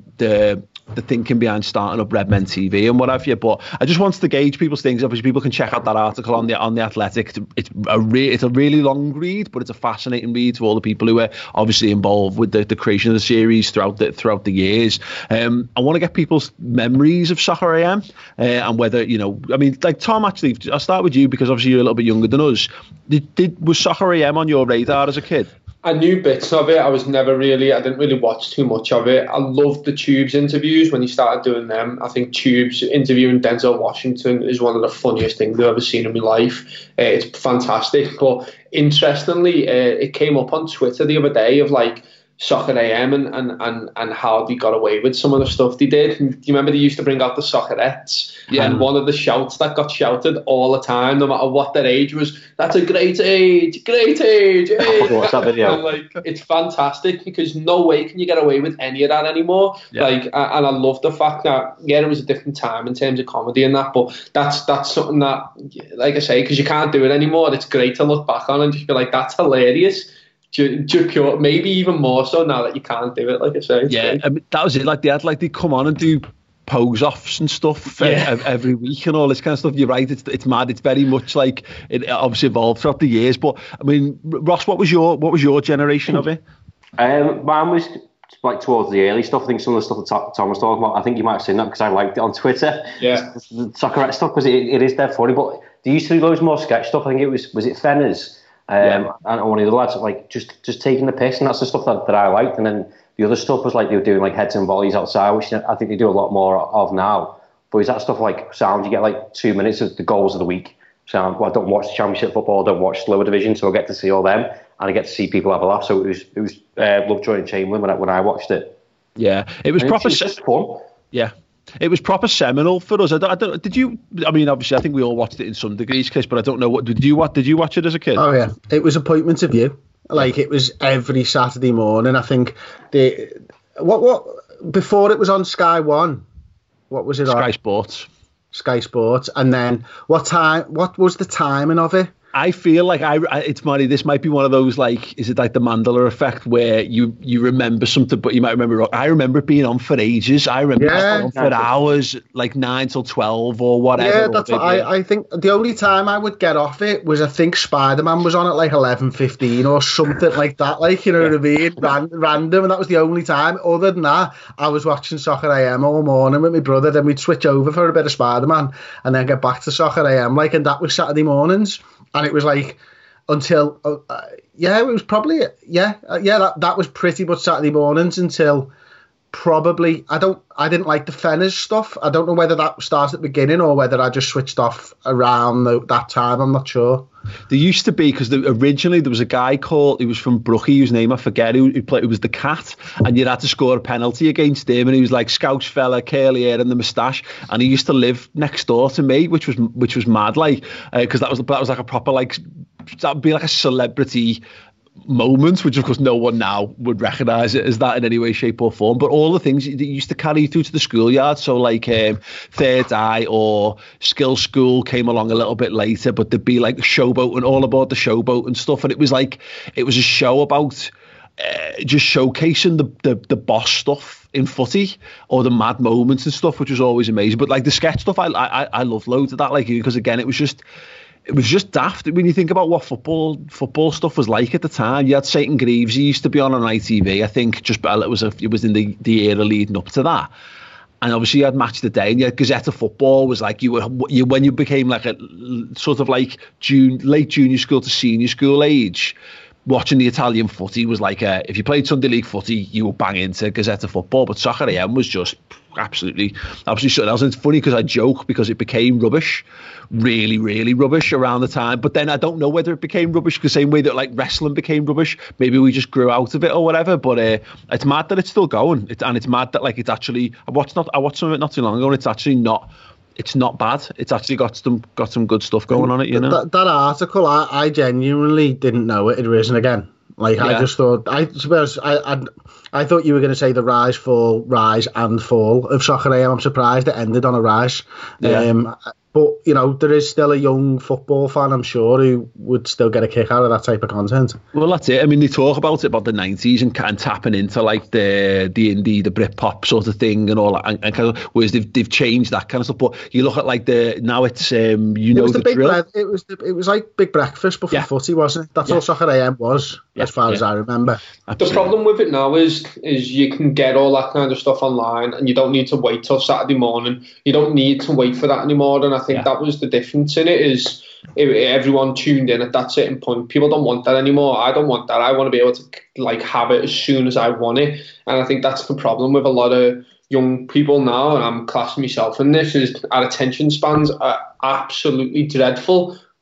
the thinking behind starting up Redmen TV and what have you. But I just wanted to gauge people's things. Obviously, people can check out that article on the Athletic. It's a really long read, but it's a fascinating read to all the people who are obviously involved with the creation of the series throughout the years. I want to get people's memories of Soccer AM, and whether, like Tom, actually, I'll start with you, because obviously you're a little bit younger than us. Was Soccer AM on your radar as a kid? I knew bits of it. I didn't really watch too much of it. I loved the Tubes interviews when he started doing them. I think Tubes interviewing Denzel Washington is one of the funniest things I've ever seen in my life. It's fantastic. But interestingly, it came up on Twitter the other day of like Soccer AM and how they got away with some of the stuff they did. And do you remember they used to bring out the Soccerettes? Yeah. And one of the shouts that got shouted all the time, no matter what their age was, that's a great age. What's that video? And like, it's fantastic because no way can you get away with any of that anymore. Yeah. Like, and I love the fact that, yeah, it was a different time in terms of comedy and that, but that's something that, like I say, because you can't do it anymore, it's great to look back on and just be like, that's hilarious. Maybe even more so now that you can't do it, like I say. Yeah, I mean, that was it. Like they come on and do pose offs and stuff every week and all this kind of stuff. You're right, it's mad. It's very much like it obviously evolved throughout the years. But I mean, Ross, what was your generation of it? Mine was like towards the early stuff. I think some of the stuff that Tom was talking about, I think you might have seen that because I liked it on Twitter. Yeah, the Soccerette stuff, because it is dead funny. But they used to do loads more sketch stuff. I think it was it Fenners. And one of the lads like just taking the piss, and that's the stuff that I liked. And then the other stuff was like they were doing like heads and volleys outside, which I think they do a lot more of now. But is that stuff like sound? You get like 2 minutes of the goals of the week. So I don't watch Championship football, I don't watch lower division, so I get to see all them, and I get to see people have a laugh. So it was Lovejoy and Chamberlain when I watched it. Yeah, it was proper. It's just fun. Yeah. It was proper seminal for us. I don't. Did you? I mean, obviously, I think we all watched it in some degrees, Chris. But I don't know what. Did you watch it as a kid? Oh yeah, it was appointment of view. Like it was every Saturday morning. I think what before it was on Sky One. What was it on? Sky Sports. And then what was the timing of it? I feel like it's funny. This might be one of those, like, is it like the Mandela effect where you remember something, but you might remember. I remember it being on for ages. I remember it on for hours, like 9 till 12 or whatever. Yeah, that's what I think. The only time I would get off it was I think Spider-Man was on at like 11:15 or something like that. Like, you know what I mean? Random, and that was the only time. Other than that, I was watching Soccer AM all morning with my brother. Then we'd switch over for a bit of Spider-Man and then get back to Soccer AM. Like, and that was Saturday mornings. And it was like until, it was probably, that was pretty much Saturday mornings until probably, I didn't like the Fenners stuff. I don't know whether that started at the beginning or whether I just switched off around that time. I'm not sure. There used to be, because originally there was a guy he was from Brookie, whose name I forget, who played, it was the Cat, and you had to score a penalty against him, and he was like Scouse fella, curly hair and the moustache, and he used to live next door to me, which was mad, like, because that was like a proper, like, that would be like a celebrity moment, which of course no one now would recognise it as that in any way, shape or form. But all the things that used to carry you through to the schoolyard, so like Third Eye or Skill School came along a little bit later, but there'd be like Showboat and all about the Showboat and stuff, and it was a show about just showcasing the boss stuff in footy or the mad moments and stuff, which was always amazing. But like the sketch stuff, I loved loads of that, like, because again it was just daft when you think about what football stuff was like at the time. You had Satan Greaves, he used to be on ITV, I think, it was in the era leading up to that. And obviously you had Match of the Day, and you had Gazette of Football was like, you when you became like a sort of like late junior school to senior school age, watching the Italian footy was like if you played Sunday League footy, you would bang into Gazette of Football. But Soccer AM was just absolutely something else. And it's funny because I joke because it became rubbish, really, really rubbish around the time. But then I don't know whether it became rubbish the same way that like wrestling became rubbish. Maybe we just grew out of it or whatever. But it's mad that it's still going. It's mad that like it's actually. I watched some of it not too long ago, and it's actually not. It's not bad. It's actually got some good stuff going on it, you know. That article, I genuinely didn't know it had risen again. Like, yeah. I just thought, I thought you were going to say the rise and fall of Soccer AM. I'm surprised it ended on a rise. Yeah. But, you know, there is still a young football fan, I'm sure, who would still get a kick out of that type of content. Well, that's it. I mean, they talk about the 90s and tapping into, like, the indie, the Britpop sort of thing and all that. And kind of, whereas they've changed that kind of stuff. But you look at, like, now it's, the drill. It was like Big Breakfast, but for footy, wasn't it? That's all Soccer AM was, as far as I remember. Absolutely. The problem with it now is you can get all that kind of stuff online, and you don't need to wait till Saturday morning. You don't need to wait for that anymore. And I think that was the difference in it, is everyone tuned in at that certain point. People don't want that anymore. I don't want that. I want to be able to like have it as soon as I want it. And I think that's the problem with a lot of young people now, and I'm classing myself in this, is our attention spans are absolutely dreadful.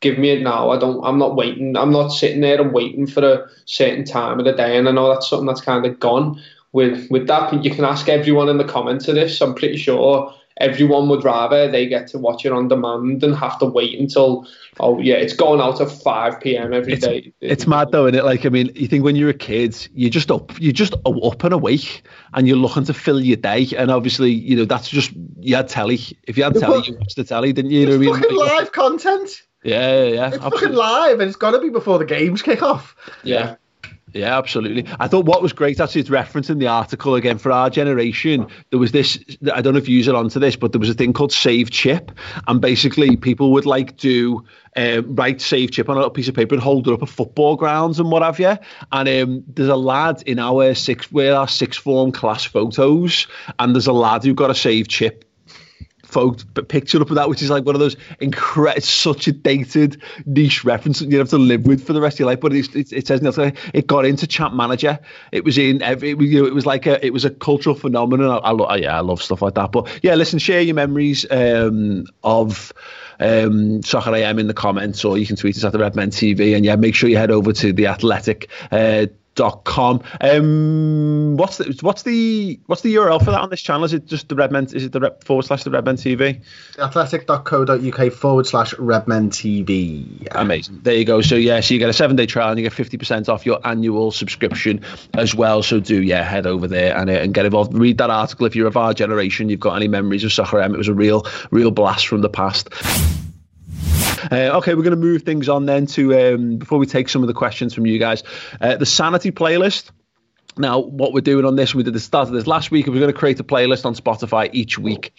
give me it now. I'm not waiting. I'm not sitting there and waiting for a certain time of the day. And I know that's something that's kind of gone with that. You can ask everyone in the comments of this. I'm pretty sure everyone would rather they get to watch it on demand than have to wait until, it's going out at 5 p.m. every day. It's mad though, isn't it? Like, I mean, you think when you're a kid, you're just up and awake, and you're looking to fill your day. And obviously, you know, that's just, you had telly. If you had telly, you watched the telly, didn't you? It's fucking live content. Yeah. It's fucking live, and it's got to be before the games kick off. Yeah. Yeah, absolutely. I thought what was great, actually, it's referencing the article again, for our generation, there was this, I don't know if you use it onto this, but there was a thing called Save Chip, and basically people would like do write Save Chip on a little piece of paper and hold it up at football grounds and what have you. And there's a lad in our sixth form class photos, and there's a lad who got a Save Chip picture up of that, which is like one of those it's such a dated niche reference that you have to live with for the rest of your life. But it says it got into Champ Manager. It was it was like it was a cultural phenomenon. I love stuff like that. But yeah, listen, share your memories of Soccer AM in the comments, or you can tweet us at the Red Men TV. And yeah, make sure you head over to The Athletic. .com. What's the URL for that on this channel? Is it just the Red Men? Is it the /the Red Men TV? Athletic.co.uk/Red Men TV. Amazing. There you go. So yeah, so you get a 7-day trial and you get 50% off your annual subscription as well. So head over there and get involved. Read that article if you're of our generation. You've got any memories of Soccer AM. It was a real blast from the past. Okay, we're going to move things on then to, before we take some of the questions from you guys, the Sanity playlist. Now, what we're doing on this, we did the start of this last week, and we're going to create a playlist on Spotify each week.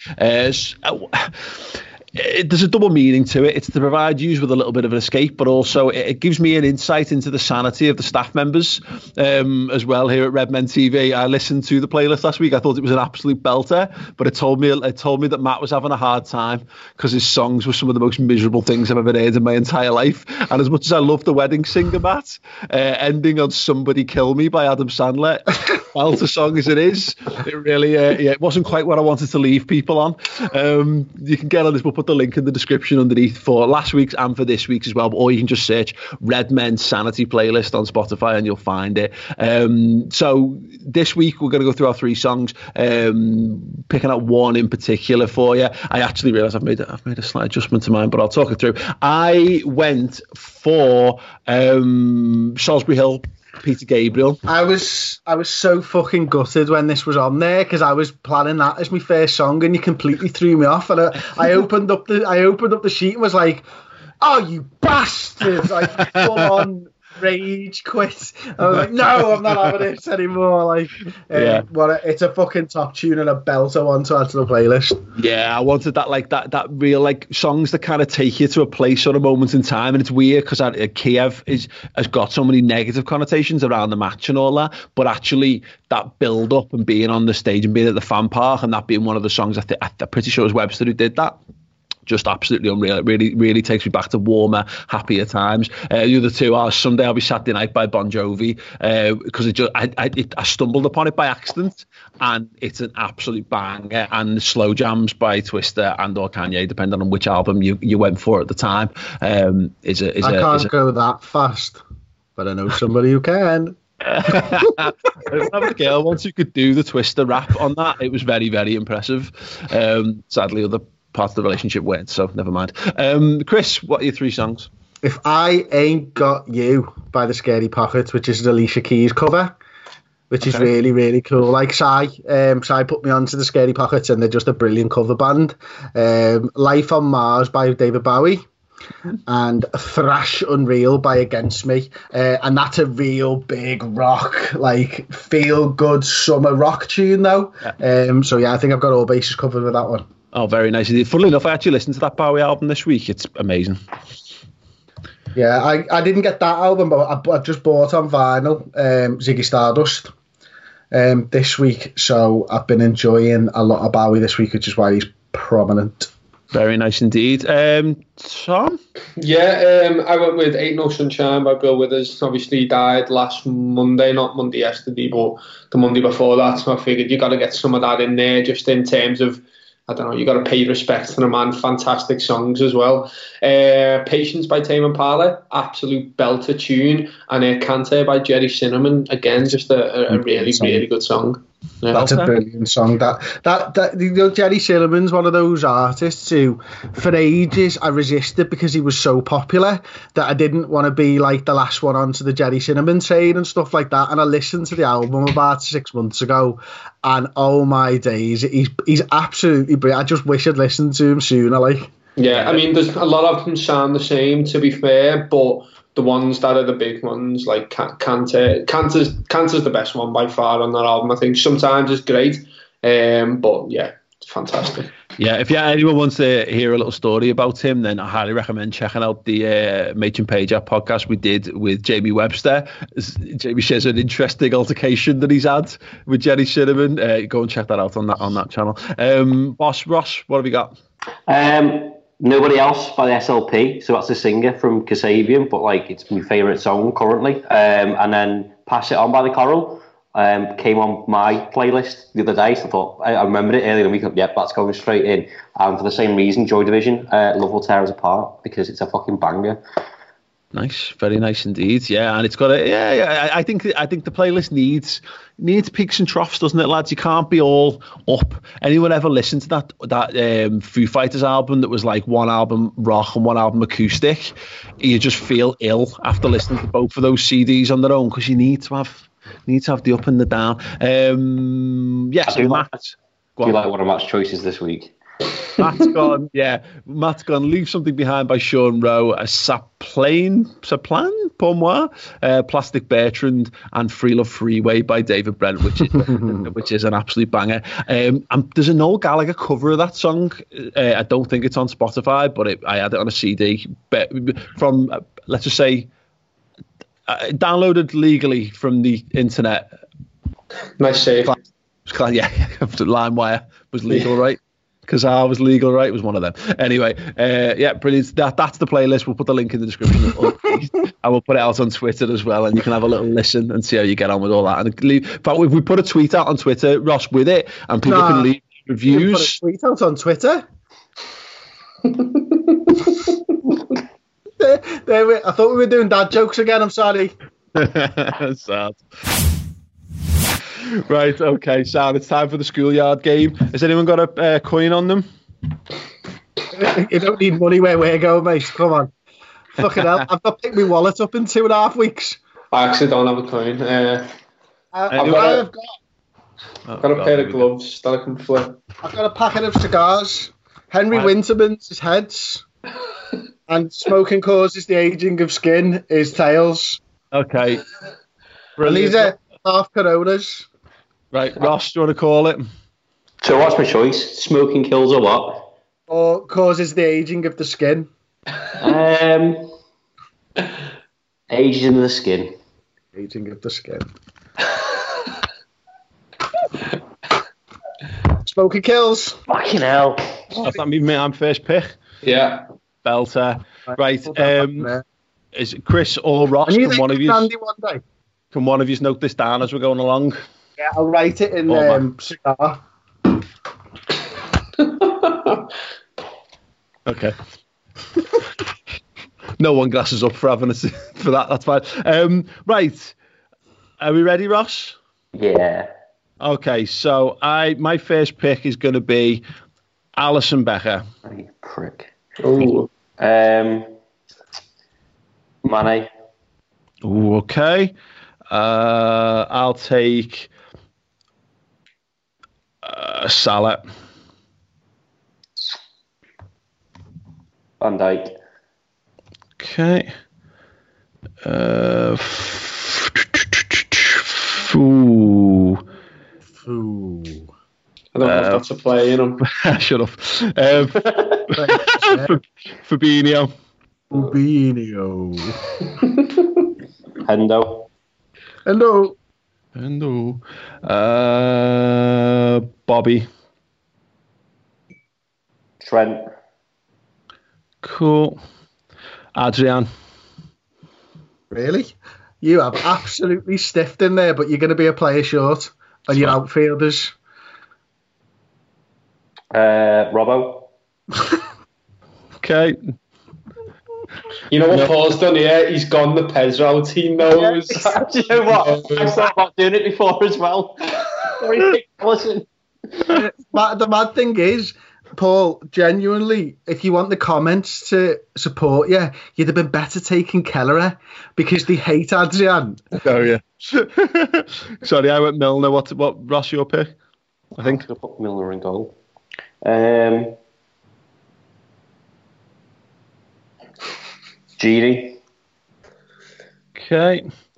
There's a double meaning to it. It's to provide you with a little bit of an escape, but also it gives me an insight into the sanity of the staff members as well here at Red Men TV. I listened to the playlist last week. I thought it was an absolute belter, but it told me that Matt was having a hard time because his songs were some of the most miserable things I've ever heard in my entire life. And as much as I love the wedding singer, Matt, ending on Somebody Kill Me by Adam Sandler, belter song as it is, it really it wasn't quite what I wanted to leave people on. You can get on this, we'll put the link in the description underneath for last week's and for this week's as well, or you can just search Red Men Sanity playlist on Spotify and you'll find it. So this week we're going to go through our 3 songs, picking out one in particular for you. I actually realised I've made a slight adjustment to mine, but I'll talk it through. I went for Salisbury Hill, Peter Gabriel. I was so fucking gutted when this was on there, because I was planning that as my first song, and you completely threw me off. And I opened up the sheet and was like, "Oh, you bastard!" Like, full on rage quit. I was like, "No, I'm not having this anymore." Like, it's a fucking top tune and a belter one to add to the playlist. Yeah, I wanted that real, like, songs that kind of take you to a place or a moment in time. And it's weird because Kiev has got so many negative connotations around the match and all that, but actually that build up and being on the stage and being at the fan park and that being one of the songs, I'm pretty sure it was Webster who did that. Just absolutely unreal. It really takes me back to warmer, happier times. The other two are Someday I'll Be Saturday Night by Bon Jovi, because I stumbled upon it by accident, and it's an absolute banger. And Slow Jams by Twister and or Kanye, depending on which album you went for at the time. I can't go that fast, but I know somebody who can. I have a girl once who could do the Twister rap on that. It was very, very impressive. Sadly, other parts of the relationship went, so never mind. Chris, what are your 3 songs? If I Ain't Got You by the Scary Pockets, which is an Alicia Keys cover, which is really, really cool. Like, Sai put me onto the Scary Pockets, and they're just a brilliant cover band. Life on Mars by David Bowie, and Thrash Unreal by Against Me, and that's a real big rock, like, feel good summer rock tune though. So yeah, I think I've got all bases covered with that one. Oh, very nice. Funnily enough, I actually listened to that Bowie album this week. It's amazing. Yeah, I didn't get that album, but I just bought on vinyl Ziggy Stardust this week. So I've been enjoying a lot of Bowie this week, which is why he's prominent. Very nice indeed. Tom? Yeah, I went with Ain't No Sunshine by Bill Withers. Obviously, he died last Monday, not Monday yesterday, but the Monday before that. So I figured you got to get some of that in there, just in terms of I don't know, you got to pay respect to the man. Fantastic songs as well. Patience by Tame Impala, absolute belter tune, and Cante by Jerry Cinnamon, again, just a really, really good song. Yeah. That's a brilliant song. That you know, Jerry Cinnamon's one of those artists who, for ages, I resisted because he was so popular that I didn't want to be like the last one onto the Jerry Cinnamon train and stuff like that. And I listened to the album about 6 months ago, and oh my days, he's absolutely brilliant. I just wish I'd listened to him sooner. Like, yeah, I mean, there's a lot of them sound the same, to be fair, but the ones that are the big ones, like Canta's the best one by far on that album. I think sometimes it's great, but yeah, it's fantastic. Yeah, if anyone wants to hear a little story about him, then I highly recommend checking out the Matron Page App podcast we did with Jamie Webster. Jamie shares an interesting altercation that he's had with Jerry Cinnamon. Go and check that out on that channel. Boss Ross, what have you got? Nobody Else by the SLP, so that's the singer from Kasabian, but like it's my favourite song currently. And then Pass It On by the Coral came on my playlist the other day, so I thought I remembered it earlier in the week. Yep, that's going straight in. And for the same reason, Joy Division, Love Will Tear Us Apart, because it's a fucking banger. Nice, very nice indeed. Yeah, and it's got I think the playlist needs peaks and troughs, doesn't it, lads? You can't be all up. Anyone ever listened to that Foo Fighters album that was like one album rock and one album acoustic? You just feel ill after listening to both of those CDs on their own, because you need to have the up and the down. Yes, Do Matt. you like one of Matt's choices this week? Matt's gone, Leave Something Behind by Sean Rowe, a Saplan pour moi, Plastic Bertrand, and Free Love Freeway by David Brent, which is an absolute banger. And there's a Noel Gallagher cover of that song. I don't think it's on Spotify, but I had it on a CD from, let's just say, downloaded legally from the internet. Nice save. Yeah, LimeWire was legal, right? Because I was legal, right? It was one of them. Anyway, brilliant. That's the playlist. We'll put the link in the description. I will put it out on Twitter as well, and you can have a little listen and see how you get on with all that. And but we put a tweet out on Twitter, Ross, with it, and people can leave reviews. Put a tweet out on Twitter. I thought we were doing dad jokes again. I'm sorry. Sad. Right, okay, Sam, it's time for the schoolyard game. Has anyone got a coin on them? You don't need money where we're going, mate. Come on. Fucking hell. I've not picked my wallet up in 2.5 weeks. I actually don't have a coin. I've got a pair of gloves that I can flip. I've got a packet of cigars. Henry Winterman's heads. And Smoking Causes the Aging of Skin is tails. Okay. And these are half Coronas. Right, Ross, do you want to call it? So what's my choice? Smoking kills or what? Or causes the aging of the skin? Aging of the skin. Aging of the skin. Smoking kills. Fucking hell. Does that mean I'm first pick? Yeah. Belter. Right. Is it Chris or Ross? Can one of you note this down as we're going along? Yeah, I'll write it in cigar. Okay. No one grasses up for having us for that. That's fine. Right. Are we ready, Ross? Yeah. Okay. So my first pick is going to be Alison Becker. Oh, you prick. Ooh. Mane. Ooh, okay. I'll take Salah. Van Dijk. Okay. Ooh. I don't know if that's a play, you know. Shut up. Fabinho. Hendo. Bobby. Trent. Cool. Adrian. Really? You have absolutely stiffed in there, but you're going to be a player short on your outfielders. Robbo. Okay. You know what Paul's done here? He's gone the Pez route. He knows. Do you know what? I thought about doing it before as well. Listen. The mad thing is, Paul, genuinely, if you want the comments to support you, you'd have been better taking Kelleher because they hate Adrian. Oh, yeah. Sorry, I went Milner. What Ross, your pick? I think. I'll put Milner in goal. Gini. Right, Okay.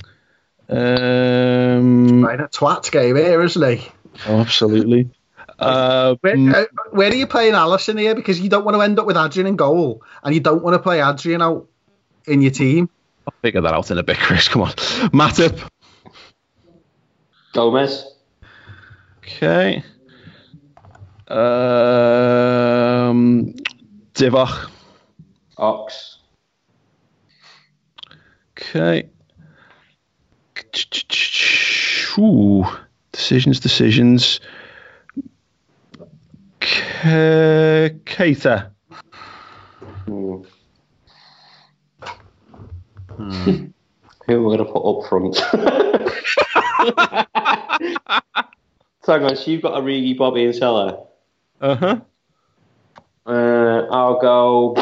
a twat game here, isn't he? Oh, absolutely. Where are you playing Alisson here? Because you don't want to end up with Adrian in goal, and you don't want to play Adrian out in your team. I'll figure that out in a bit, Chris. Come on. Matip. Gomez. Okay. Divock. Ox. Okay. Ooh. Decisions. Keita. Who are we going to put up front? So, guys, you've got Origi, Bobby, and Salah. Uh-huh. I'll go.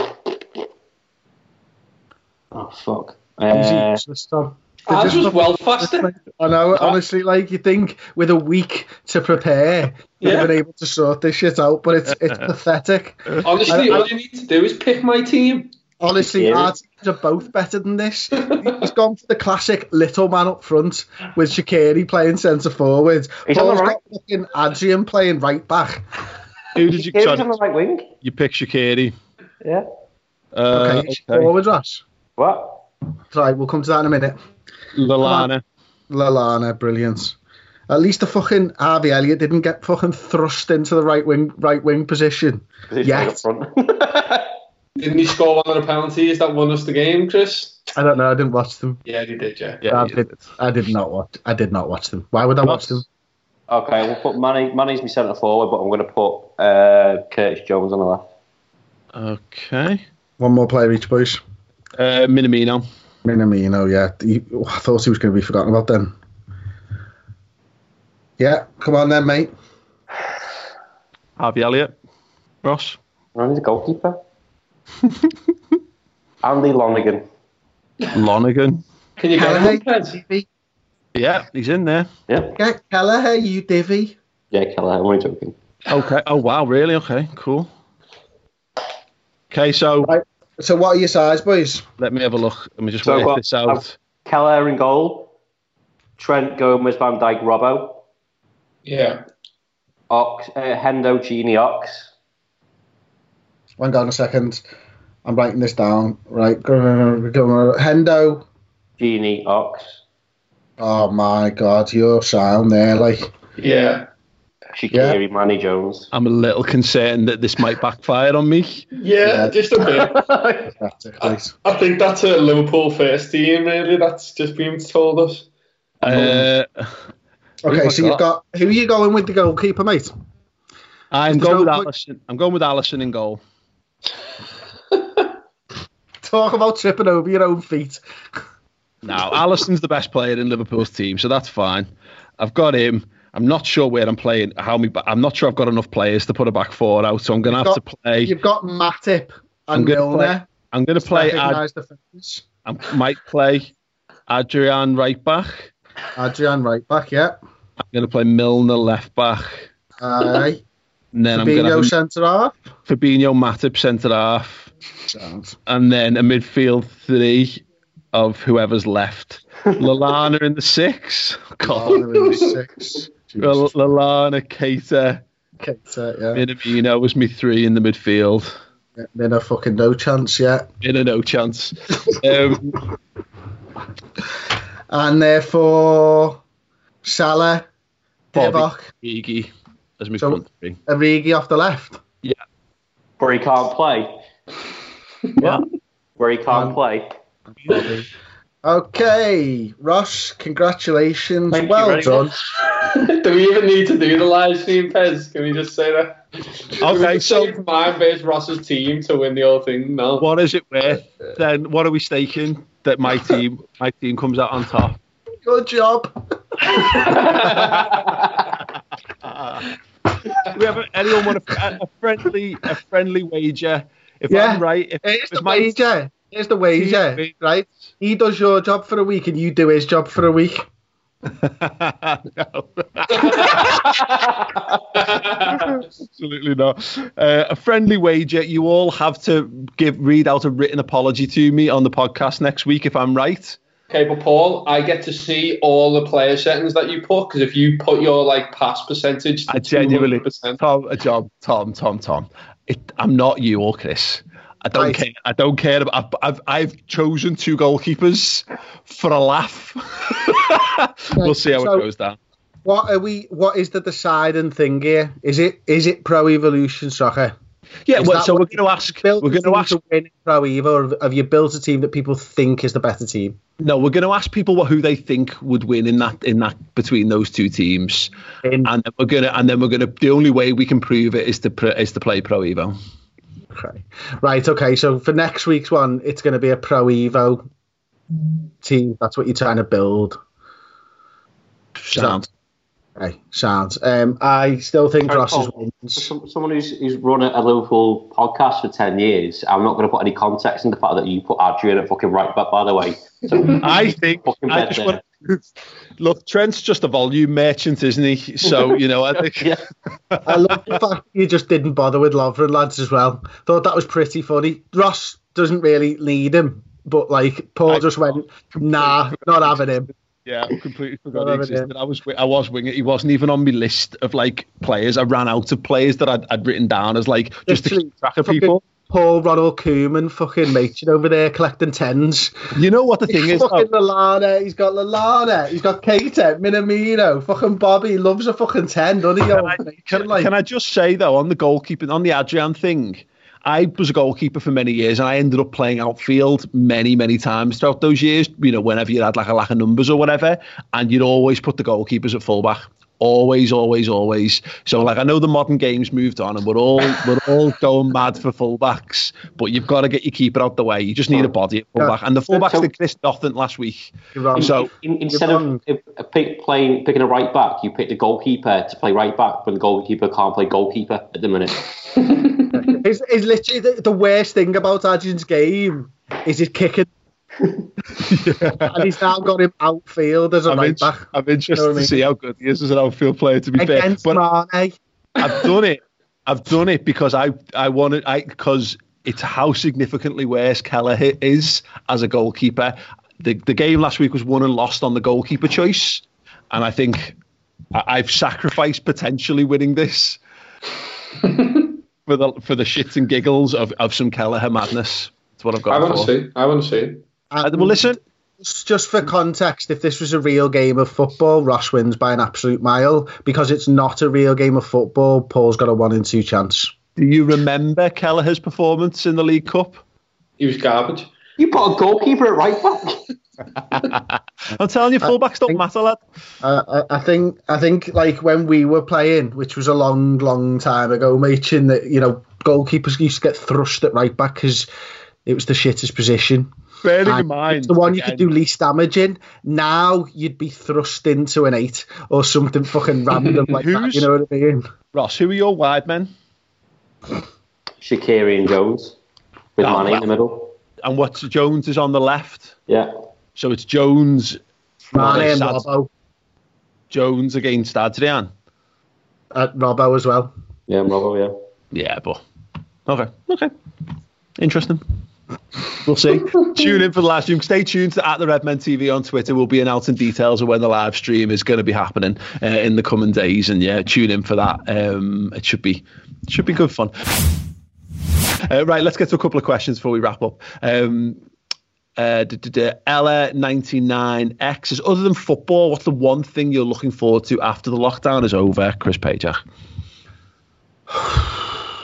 Oh, fuck. Ours was well faster. I know, honestly, like, you think with a week to prepare, you'd have been able to sort this shit out, but it's pathetic. Honestly, all you need to do is pick my team. Honestly, our teams are both better than this. He's gone for the classic little man up front with Shaqiri playing centre forward. Paul's got fucking Adrian playing right back. Who did you on the right wing? You picked Shaqiri. Yeah. Okay. Forward, Ross. What? Right, we'll come to that in a minute. Lallana, brilliant. At least the fucking Harvey Elliott didn't get fucking thrust into the right wing position yet. Didn't he score one of the penalties that won us the game, Chris? I don't know. I didn't watch them. Yeah, he did. Yeah. I did not watch them. Why would I watch them? Okay, we'll put Manny's my centre forward, but I'm going to put Curtis Jones on the left. Okay. One more player each, boys. Minamino, yeah. I thought he was going to be forgotten about then. Yeah, come on then, mate. Harvey Elliott. Ross. I need a goalkeeper. Andy Lonergan. Can you get him, Pez? Yeah, he's in there. Yeah. Get Kelleher, you divvy. Yeah, Kelleher, I'm only joking. Okay. Oh, wow, really? Okay, cool. Okay, so... Right. So what are your sides, boys? Let me have a look. Let me just work this out. Kelleher in goal. Trent, Gomez, Van Dijk, Robbo. Yeah. Ox, Hendo, Gini, Ox. Hang on a second. I'm writing this down. Right. Hendo. Gini, Ox. Oh my God, you're sound there, like. Yeah. Shaqiri, Manny Jones. I'm a little concerned that this might backfire on me. Yeah, just a bit. I think that's a Liverpool first team, really. That's just been told us. Okay, so you've got... Who are you going with the goalkeeper, mate? I'm going with Alisson. I'm going with Alisson in goal. Talk about tripping over your own feet. No, Alisson's the best player in Liverpool's team, so that's fine. I've got him. I'm not sure where I'm playing. I'm not sure I've got enough players to put a back four out, so I'm going to have to play. You've got Matip and Milner. I'm going to play. I might play Adrian right back. Yeah. I'm going to play Milner left back. Aye. And then Fabinho centre half. Fabinho, Matip centre half. And then a midfield three of whoever's left. Lallana in the six. Lallana, Keita, yeah. Minamino was me three in the midfield. Yeah, Mina fucking no chance yet. Mina no chance. And therefore, Salah, Divock, Origi as my front three. Origi off the left. Yeah. Where he can't play. Yeah. Where he can't play. Okay, Ross, congratulations. Thank you well very done. much. Do we even need to do the live stream, Pez? Can we just say that? Okay, so mine versus Ross's team to win the whole thing. No. what is it worth? Then what are we staking that my team comes out on top? Good job. Do we have anyone want a friendly wager? If I'm right, here's the wager, right? He does your job for a week and you do his job for a week. Absolutely not. A friendly wager. You all have to read out a written apology to me on the podcast next week if I'm right. Okay, but Paul, I get to see all the player settings that you put, because if you put your pass percentage to I genuinely, 200%. Tom. I'm not you or Chris. I don't care. I don't care. I've chosen 2 goalkeepers for a laugh. We'll see how it goes down. What is the deciding thing here? Is it Pro Evolution Soccer? Yeah. So we're going to ask. We're going to ask to win Pro Evo, or have you built a team that people think is the better team? No, we're going to ask people who they think would win in that between those 2 teams, and then we're gonna. The only way we can prove it is to play Pro Evo. Okay. Right. Okay. So for next week's one, it's going to be a Pro Evo team. That's what you're trying to build. Sounds. Okay. Sounds. I still think Ross's wins. Someone who's run a Liverpool podcast for 10 years, I'm not going to put any context in the fact that you put Adrian at fucking right back, by the way. So, look, Trent's just a volume merchant, isn't he? So, I think... Yeah. I love the fact you just didn't bother with Lovren, lads, as well. Thought that was pretty funny. Ross doesn't really need him, but, Paul just went, nah, not having him. Yeah, I completely forgot he existed. I was winging. He wasn't even on my list of players. I ran out of players that I'd written down as just to keep track of people. Paul Ronald Koeman fucking mateship over there collecting 10s. You know what the thing is? Fucking Lallana. He's got Lallana. He's got Keita, Minamino. Fucking Bobby loves a fucking 10, doesn't he? Can I just say though, on the goalkeeping, on the Adrian thing, I was a goalkeeper for many years, and I ended up playing outfield many, many times throughout those years. Whenever you had a lack of numbers or whatever, and you'd always put the goalkeepers at fullback. Always. So I know the modern game's moved on, and we're all going mad for fullbacks, but you've got to get your keeper out the way. You just need a body at fullback, and the fullbacks did this nothing last week. So instead of picking a right back, you pick the goalkeeper to play right back when the goalkeeper can't play goalkeeper at the minute. It's literally the worst thing about Adrian's game is his kicking. And he's now got him outfield as a right back. I'm interested to see how good he is as an outfield player, to be fair. But Mane. I've done it because because it's how significantly worse Kelleher is as a goalkeeper. The game last week was won and lost on the goalkeeper choice, and I think I've sacrificed potentially winning this for the shits and giggles of some Kelleher madness. That's what I've got. I want to see it. Well, listen. Just for context, if this was a real game of football, Ross wins by an absolute mile. Because it's not a real game of football, Paul's got a 1 in 2 chance. Do you remember Kelleher's performance in the League Cup? He was garbage. You put a goalkeeper at right back. I'm telling you, fullbacks don't matter, lad. I think when we were playing, which was a long time ago, mate, and goalkeepers used to get thrust at right back because it was the shittest position. Bearing in mind, it's the one you could do least damage in. Now you'd be thrust into an 8 or something fucking random like that. You know what I mean? Ross, who are your wide men? Shaqiri and Jones with Mane in the middle. And what's Jones is on the left? Yeah. So it's Jones, Mane and Robbo. Jones against Adrian. Robbo as well. Yeah, Robbo. Yeah, but okay, interesting. We'll see. Tune in for the live stream. Stay tuned to @TheRedmen TV on Twitter. We'll be announcing details of when the live stream is going to be happening in the coming days, and tune in for that. It should be good fun. Right, let's get to a couple of questions before we wrap up. Ella99X says, other than football, what's the one thing you're looking forward to after the lockdown is over? Chris Pajak.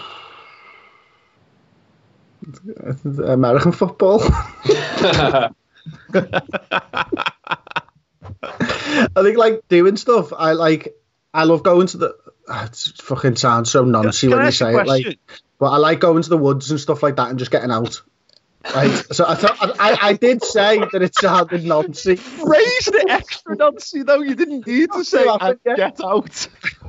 American football. I think like doing stuff. I love going to the. It fucking sounds so nonsense when you say it. Like, but I like going to the woods and stuff like that and just getting out. Right. So I thought I did say that it sounded nonsense. Raised it extra nonsense though. You didn't need to say get out.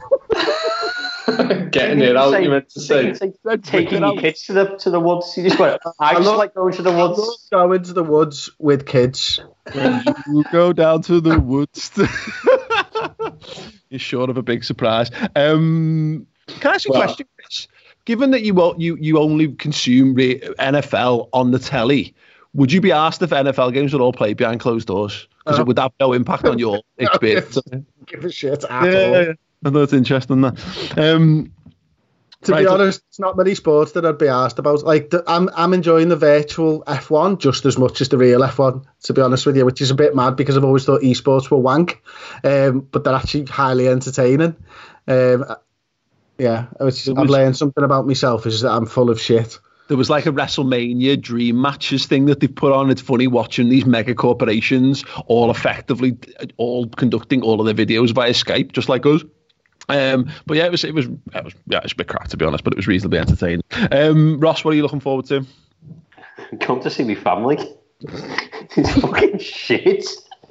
Getting it out. You meant to say taking your kids to the woods. You just went. I just like going to the woods. I love going to the woods with kids. You go down to the woods. You're short of a big surprise. Can I ask you a question, Chris? Given that you only consume NFL on the telly, would you be asked if NFL games would all played behind closed doors? Because it would have no impact on your experience. Give a shit at all. Yeah. I thought it's interesting that. To be honest, it's not many sports that I'd be asked about. Like, I'm enjoying the virtual F1 just as much as the real F1, to be honest with you, which is a bit mad because I've always thought esports were wank, but they're actually highly entertaining. I've learned something about myself is that I'm full of shit. There was like a WrestleMania Dream Matches thing that they've put on. It's funny watching these mega corporations all conducting all of their videos via Skype, just like us. But yeah, it was a bit crap, to be honest, but it was reasonably entertaining. Ross, what are you looking forward to? Come to see my family. It's fucking shit.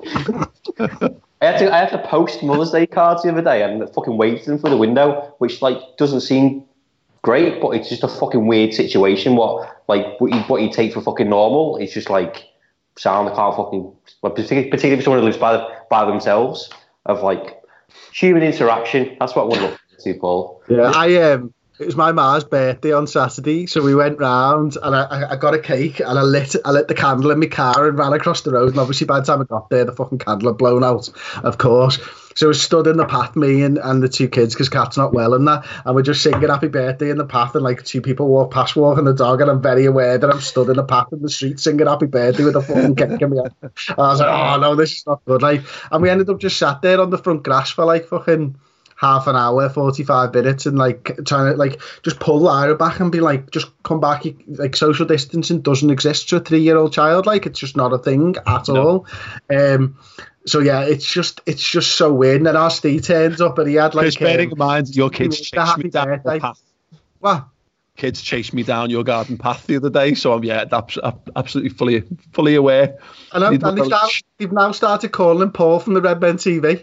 I had to post Mother's Day cards the other day and fucking waited them for the window, which like doesn't seem great, but it's just a fucking weird situation. What you take for fucking normal, it's just like sound. I can't fucking, particularly if someone lives by themselves, of like human interaction. That's what I want to look to, Paul. Yeah, it was my ma's birthday on Saturday, so we went round and I got a cake and I lit the candle in my car and ran across the road. And obviously, by the time I got there, the fucking candle had blown out, of course. So I was stood in the path, me and the two kids, because Kat's not well and that, and we're just singing happy birthday in the path, and like two people walk past walking the dog, and I'm very aware that I'm stood in the path in the street singing happy birthday with a fucking cake in my hand. And I was like, oh no, this is not good. Like, and we ended up just sat there on the front grass for like fucking half an hour, 45 minutes, and like trying to like just pull Lyra back and be like, just come back. Like, social distancing doesn't exist to a 3-year-old child. Like, it's just not a thing at all. So yeah, it's just so weird. And then our Steve turns up and he had like. Because bearing in mind, your kids chased me down the path. What? Kids chased me down your garden path the other day, so I'm absolutely fully aware. And they've now started calling him Paul from the Red Ben TV.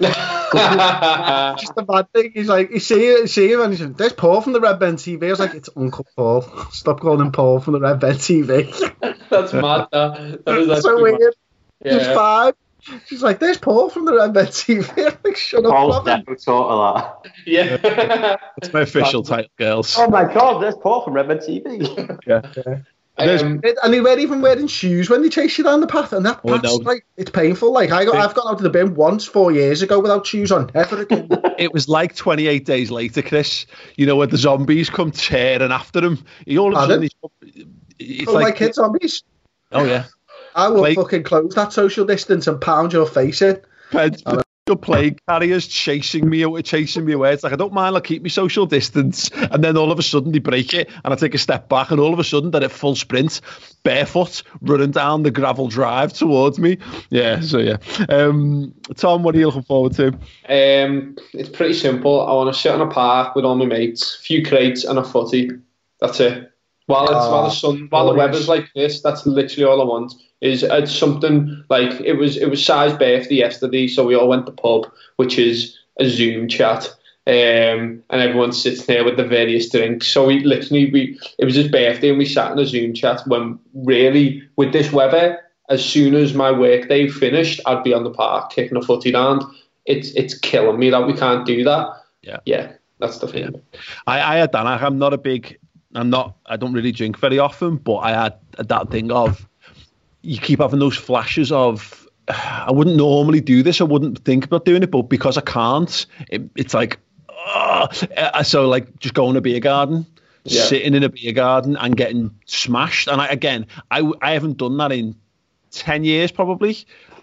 Just a bad thing. He's like, you see him and he's like, there's Paul from the Red Ben TV. I was like, it's Uncle Paul. Stop calling him Paul from the Red Ben TV. That's mad. That is so weird. Mad. Yeah. Just 5. She's like, there's Paul from the Red Ben TV. I'm like, shut up. Paul's definitely taught of that. Yeah. That's my official title, girls. Oh my god, there's Paul from Red Ben TV. Yeah. And they weren't even wearing shoes when they chase you down the path, and that's like, it's painful. Like, I've gone out of the bin once 4 years ago without shoes on, never again. It was like 28 days later, Chris. You know, when the zombies come tearing after him. All of a sudden, it's like, my kids zombies. Oh yeah. I will fucking close that social distance and pound your face in. Plague carriers chasing me away. It's like, I don't mind, I'll keep my social distance. And then all of a sudden they break it and I take a step back and all of a sudden they're at full sprint, barefoot, running down the gravel drive towards me. Yeah, so yeah. Tom, what are you looking forward to? It's pretty simple. I want to sit in a park with all my mates, a few crates and a footy. That's it. While the weather's like this, that's literally all I want. Is something like it was Si's birthday yesterday, so we all went to pub, which is a Zoom chat, and everyone sits there with the various drinks. So it was his birthday, and we sat in a Zoom chat. When really, with this weather, as soon as my work day finished, I'd be on the park kicking a footy round. It's killing me that we can't do that. Yeah, that's the thing. Yeah. I had that. I don't really drink very often, but I had that thing of, you keep having those flashes of, I wouldn't normally do this, I wouldn't think about doing it, but because I can't, it's like, so like just going to a beer garden, sitting in a beer garden and getting smashed. And I haven't done that in 10 years probably.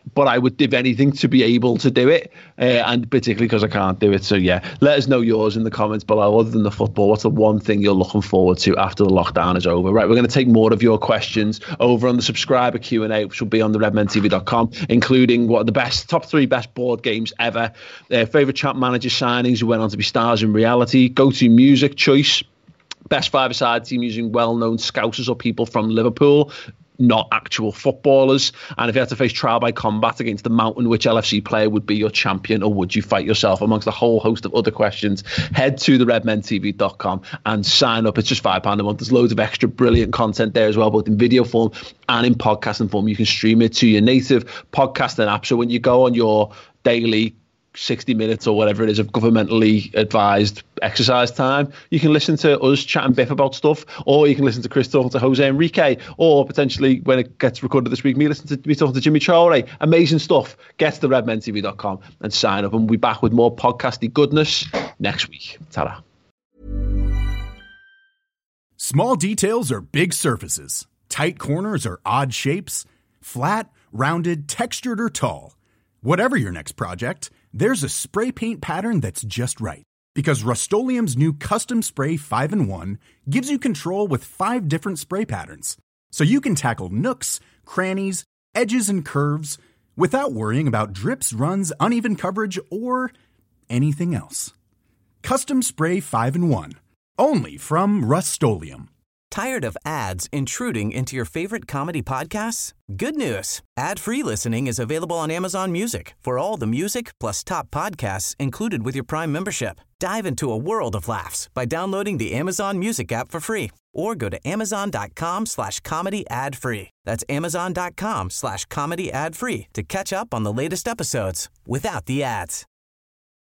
but I would give anything to be able to do it, and particularly because I can't do it. So yeah, let us know yours in the comments below. Other than the football, what's the one thing you're looking forward to after the lockdown is over? Right, we're going to take more of your questions over on the subscriber Q&A, which will be on the redmentv.com, including what are the top 3 best board games ever, favourite champ manager signings who went on to be stars in reality, go-to music choice, best 5-a-side team using well-known scousers or people from Liverpool, not actual footballers, and if you had to face trial by combat against the mountain, which LFC player would be your champion, or would you fight yourself, amongst a whole host of other questions. Head to the redmentv.com and sign up. It's just £5 a month. There's loads of extra brilliant content there as well, both in video form and in podcasting form. You can stream it to your native podcasting app, so when you go on your daily 60 minutes or whatever it is of governmentally advised exercise time, you can listen to us chatting biff about stuff, or you can listen to Chris talking to Jose Enrique, or potentially when it gets recorded this week, me talking to Jimmy Traore. Amazing stuff. Get to the redmentv.com and sign up, and we'll be back with more podcasty goodness next week. Ta-da. Small details are big surfaces. Tight corners are odd shapes. Flat, rounded, textured, or tall. Whatever your next project, there's a spray paint pattern that's just right. Because Rust-Oleum's new Custom Spray 5-in-1 gives you control with 5 different spray patterns. So you can tackle nooks, crannies, edges, and curves without worrying about drips, runs, uneven coverage, or anything else. Custom Spray 5-in-1. Only from Rust-Oleum. Tired of ads intruding into your favorite comedy podcasts? Good news. Ad-free listening is available on Amazon Music for all the music plus top podcasts included with your Prime membership. Dive into a world of laughs by downloading the Amazon Music app for free, or go to amazon.com/comedy ad-free. That's amazon.com/comedy ad-free to catch up on the latest episodes without the ads.